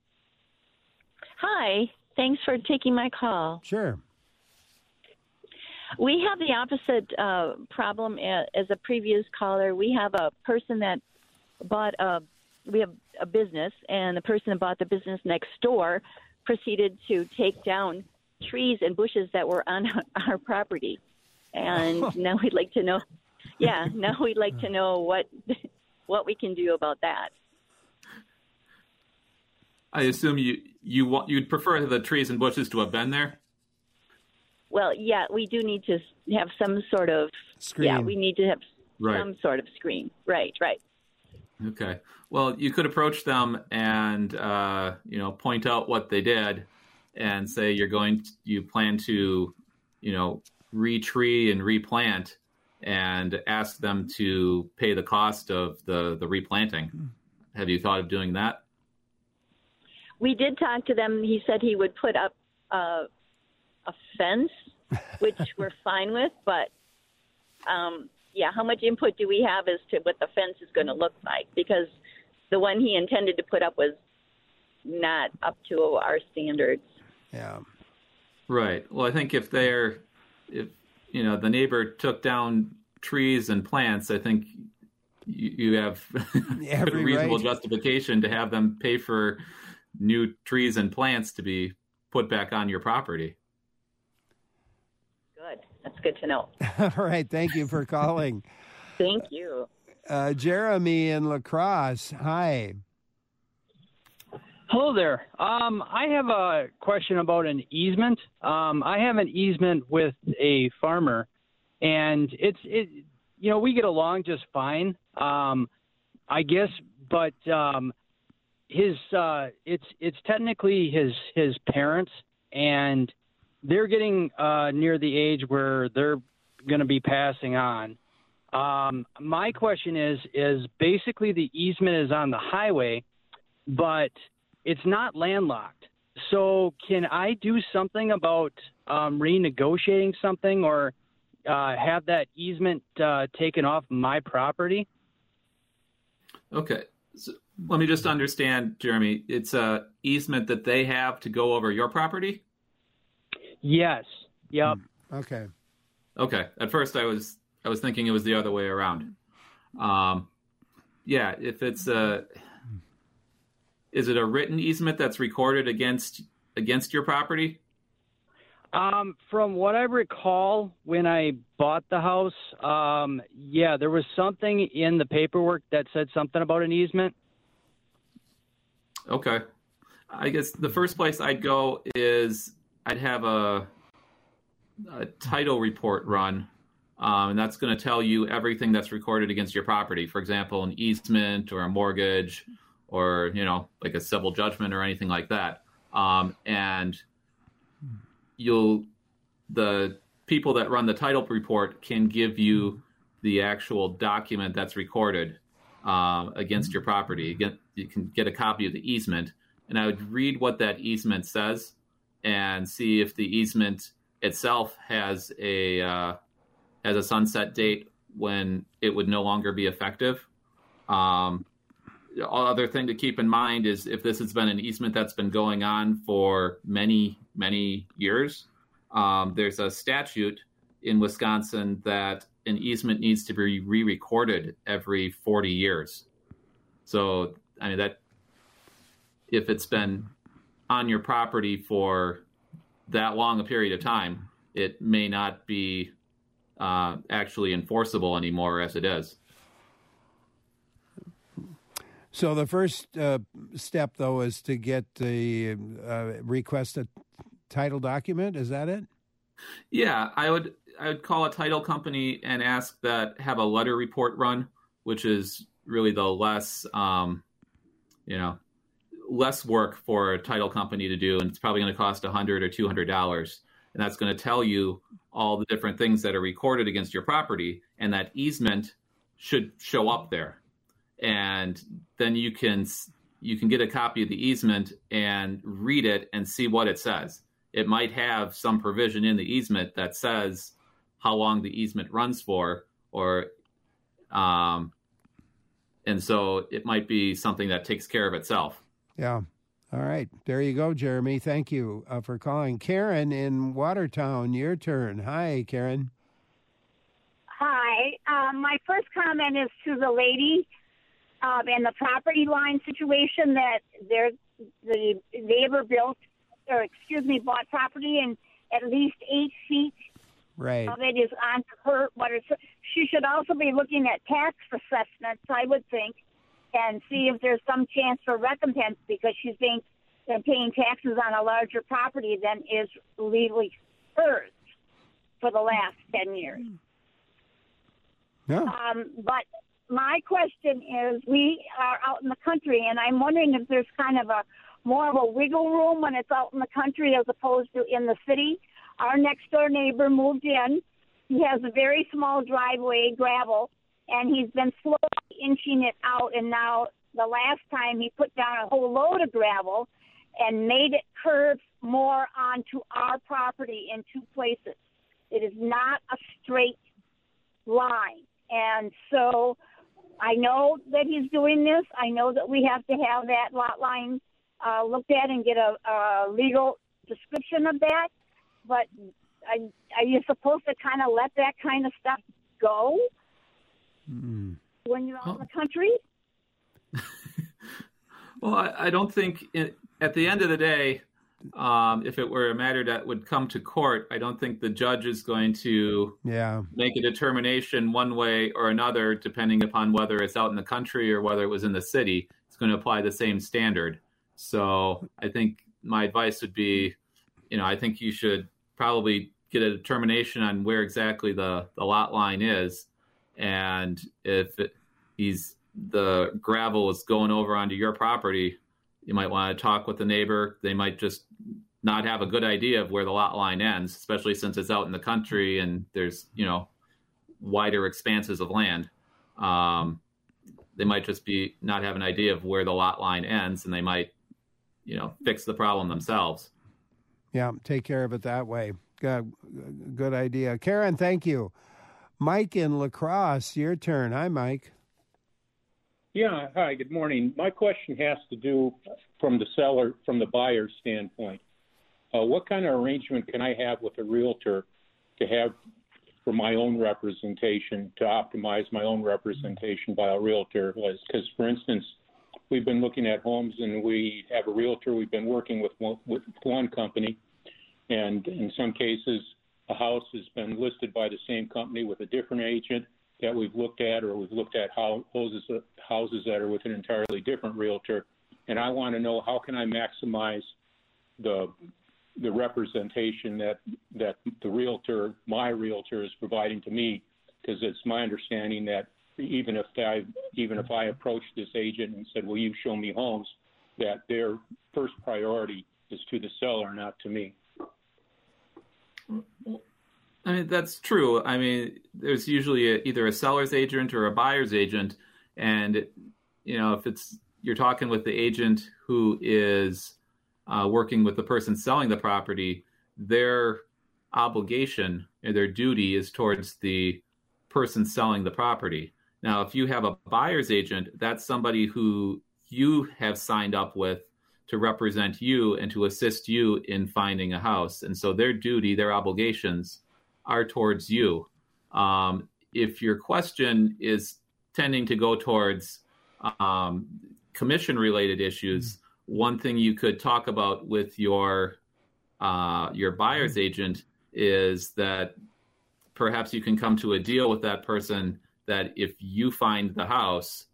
Speaker 19: Hi. Thanks for taking my call.
Speaker 1: Sure.
Speaker 19: We have the opposite problem as a previous caller. We have a person that we have a business, and the person that bought the business next door proceeded to take down trees and bushes that were on our property. And now we'd like to know, what we can do about that.
Speaker 2: I assume you'd prefer the trees and bushes to have been there?
Speaker 19: Well, yeah, we do need to have some sort of
Speaker 1: screen.
Speaker 19: Yeah, we need to have
Speaker 2: Right.
Speaker 19: some sort of screen. Right.
Speaker 2: Okay. Well, you could approach them and point out what they did, and say you plan to re-tree and replant, and ask them to pay the cost of the replanting. Have you thought of doing that?
Speaker 19: We did talk to them. He said he would put up a fence, which we're fine with, but how much input do we have as to what the fence is going to look like? Because the one he intended to put up was not up to our standards.
Speaker 1: Yeah.
Speaker 2: Right. Well, I think if the neighbor took down trees and plants, I think you have a reasonable justification to have them pay for new trees and plants to be put back on your property.
Speaker 19: Good. That's good to know.
Speaker 1: All right. Thank you for calling.
Speaker 19: Thank you.
Speaker 1: Jeremy in La Crosse. Hi.
Speaker 20: Hello there. I have a question about an easement. I have an easement with a farmer, and we get along just fine, I guess. But it's technically his parents, and they're getting near the age where they're going to be passing on. My question is basically the easement is on the highway, but it's not landlocked. So can I do something about renegotiating something, or have that easement taken off my property?
Speaker 2: Okay. So let me just understand, Jeremy. It's a easement that they have to go over your property?
Speaker 20: Yes. Yep.
Speaker 1: Okay.
Speaker 2: Okay. At first I was thinking it was the other way around. If it's is it a written easement that's recorded against your property?
Speaker 20: From what I recall, when I bought the house, there was something in the paperwork that said something about an easement.
Speaker 2: Okay. I guess the first place I'd go is I'd have a title report run, and that's going to tell you everything that's recorded against your property. For example, an easement or a mortgage, or like a civil judgment or anything like that. And the people that run the title report can give you the actual document that's recorded against your property. Again, you can get a copy of the easement, and I would read what that easement says and see if the easement itself has a sunset date when it would no longer be effective. Other thing to keep in mind is if this has been an easement that's been going on for many, many years, there's a statute in Wisconsin that an easement needs to be re-recorded every 40 years. So, that if it's been on your property for that long a period of time, it may not be actually enforceable anymore as it is.
Speaker 1: So the first step, though, is to get the request a title document. Is that it?
Speaker 2: Yeah, I would call a title company and ask that have a letter report run, which is really the less less work for a title company to do, and it's probably going to cost $100 or $200, and that's going to tell you all the different things that are recorded against your property, and that easement should show up there, and then you can get a copy of the easement and read it and see what it says. It might have some provision in the easement that says how long the easement runs for, and so it might be something that takes care of itself.
Speaker 1: Yeah. All right. There you go, Jeremy. Thank you for calling. Karen in Watertown, your turn. Hi, Karen.
Speaker 21: Hi. My first comment is to the lady and the property line situation that the neighbor bought property and at least 8 feet
Speaker 1: right.
Speaker 21: of it is on her. She should also be looking at tax assessments, I would think, and see if there's some chance for recompense because she's paying taxes on a larger property than is legally hers for the last 10 years.
Speaker 1: Yeah.
Speaker 21: But my question is, we are out in the country, and I'm wondering if there's kind of more of a wiggle room when it's out in the country as opposed to in the city. Our next door neighbor moved in. He has a very small driveway, gravel, and he's been slowly inching it out. And now the last time he put down a whole load of gravel and made it curve more onto our property in 2 places. It is not a straight line. And so I know that he's doing this. I know that we have to have that lot line looked at and get a legal description of that. But are you supposed to kind of let that kind of stuff go when you're out in the country?
Speaker 2: Well, I don't think at the end of the day, if it were a matter that would come to court, I don't think the judge is going to make a determination one way or another, depending upon whether it's out in the country or whether it was in the city. It's going to apply the same standard. So I think my advice would be, I think you should probably get a determination on where exactly the lot line is. And if the gravel is going over onto your property, you might want to talk with the neighbor. They might just not have a good idea of where the lot line ends, especially since it's out in the country and there's, wider expanses of land. They might just not have an idea of where the lot line ends, and they might, fix the problem themselves.
Speaker 1: Yeah, take care of it that way. Good idea. Karen, thank you. Mike in La Crosse, your turn. Hi, Mike.
Speaker 22: Yeah, hi, good morning. My question has to do from the buyer's standpoint. What kind of arrangement can I have with a realtor to have for my own representation, to optimize my own representation by a realtor? Because, for instance, we've been looking at homes and we have a realtor. We've been working with one company, and in some cases, a house has been listed by the same company with a different agent that we've looked at, or we've looked at houses that are with an entirely different realtor. And I want to know, how can I maximize the representation that my realtor is providing to me? Because it's my understanding that even if I approached this agent and said, will you show me homes, that their first priority is to the seller, not to me.
Speaker 2: I mean, that's true. I mean, there's usually either a seller's agent or a buyer's agent. And, if you're talking with the agent who is working with the person selling the property, their obligation or their duty is towards the person selling the property. Now, if you have a buyer's agent, that's somebody who you have signed up with to represent you and to assist you in finding a house. And so their duty, their obligations are towards you. If your question is tending to go towards commission-related issues, one thing you could talk about with your buyer's agent is that perhaps you can come to a deal with that person that if you find the house,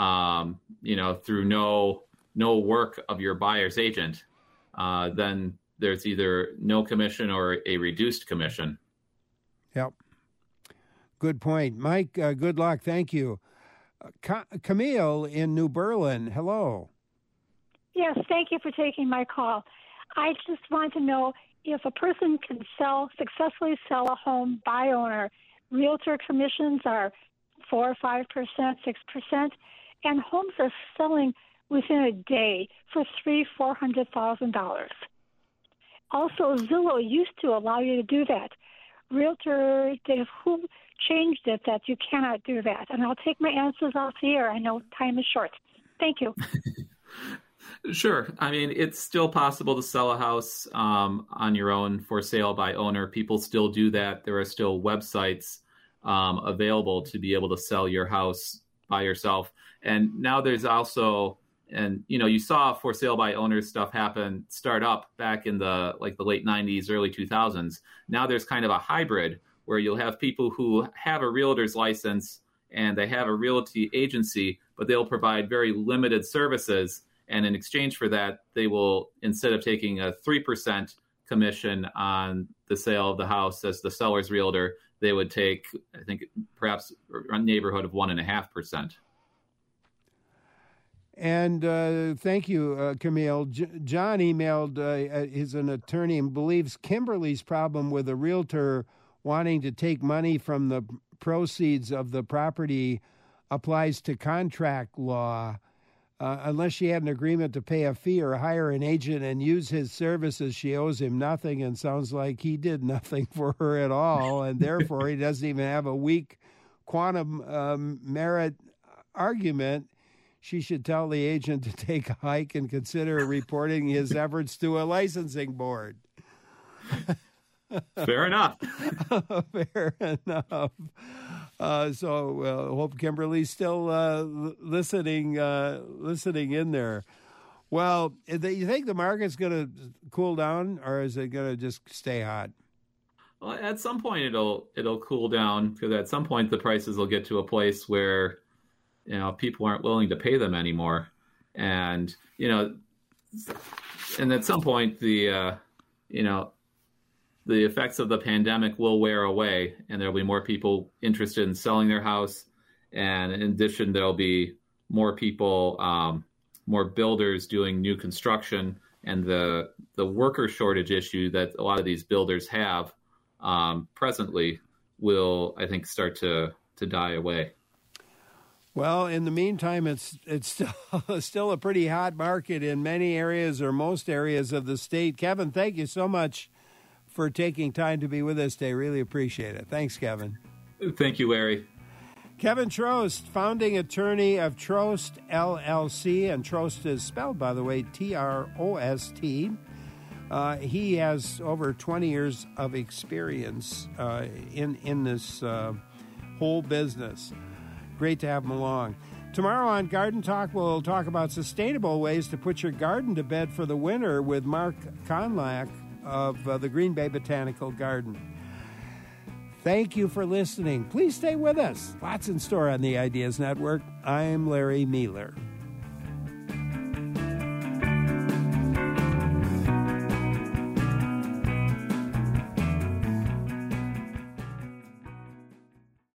Speaker 2: through no work of your buyer's agent, then there's either no commission or a reduced commission.
Speaker 1: Yep. Good point. Mike, good luck. Thank you. Camille in New Berlin, hello.
Speaker 3: Yes, thank you for taking my call. I just want to know if a person can successfully sell a home by owner. Realtor commissions are 4 or 5%, 6%, and homes are selling within a day for $300,000-$400,000. Also, Zillow used to allow you to do that. Realtor, who changed it that you cannot do that? And I'll take my answers off the air. I know time is short. Thank you.
Speaker 2: Sure. I mean, it's still possible to sell a house on your own for sale by owner. People still do that. There are still websites available to be able to sell your house by yourself. And now there's also, and you saw for sale by owner stuff start up back in the late 90s, early 2000s. Now there's kind of a hybrid where you'll have people who have a realtor's license and they have a realty agency, but they'll provide very limited services. And in exchange for that, they will, instead of taking a 3% commission on the sale of the house as the seller's realtor, they would take, I think, perhaps a neighborhood of 1.5%.
Speaker 1: And thank you, Camille. John emailed, he's an attorney and believes Kimberly's problem with a realtor wanting to take money from the proceeds of the property applies to contract law. Unless she had an agreement to pay a fee or hire an agent and use his services, she owes him nothing, and sounds like he did nothing for her at all, and therefore he doesn't even have a weak quantum merit argument. She should tell the agent to take a hike and consider reporting his efforts to a licensing board.
Speaker 2: Fair enough.
Speaker 1: Fair enough. So hope Kimberly's still listening in there. Well, you think the market's going to cool down, or is it going to just stay hot?
Speaker 2: Well, at some point it'll cool down, because at some point the prices will get to a place where people aren't willing to pay them anymore, and and at some point the effects of the pandemic will wear away, and there'll be more people interested in selling their house. And in addition, there'll be more people, more builders doing new construction, and the worker shortage issue that a lot of these builders have presently will, I think, start to die away.
Speaker 1: Well, in the meantime, it's still a pretty hot market in many areas, or most areas of the state. Kevin, thank you so much for taking time to be with us today. Really appreciate it. Thanks, Kevin.
Speaker 2: Thank you, Larry.
Speaker 1: Kevin Trost, founding attorney of Trost LLC, and Trost is spelled, by the way, Trost. He has over 20 years of experience in this whole business. Great to have him along. Tomorrow on Garden Talk, we'll talk about sustainable ways to put your garden to bed for the winter with Mark Conlack of the Green Bay Botanical Garden. Thank you for listening. Please stay with us. Lots in store on the Ideas Network. I'm Larry Mealer.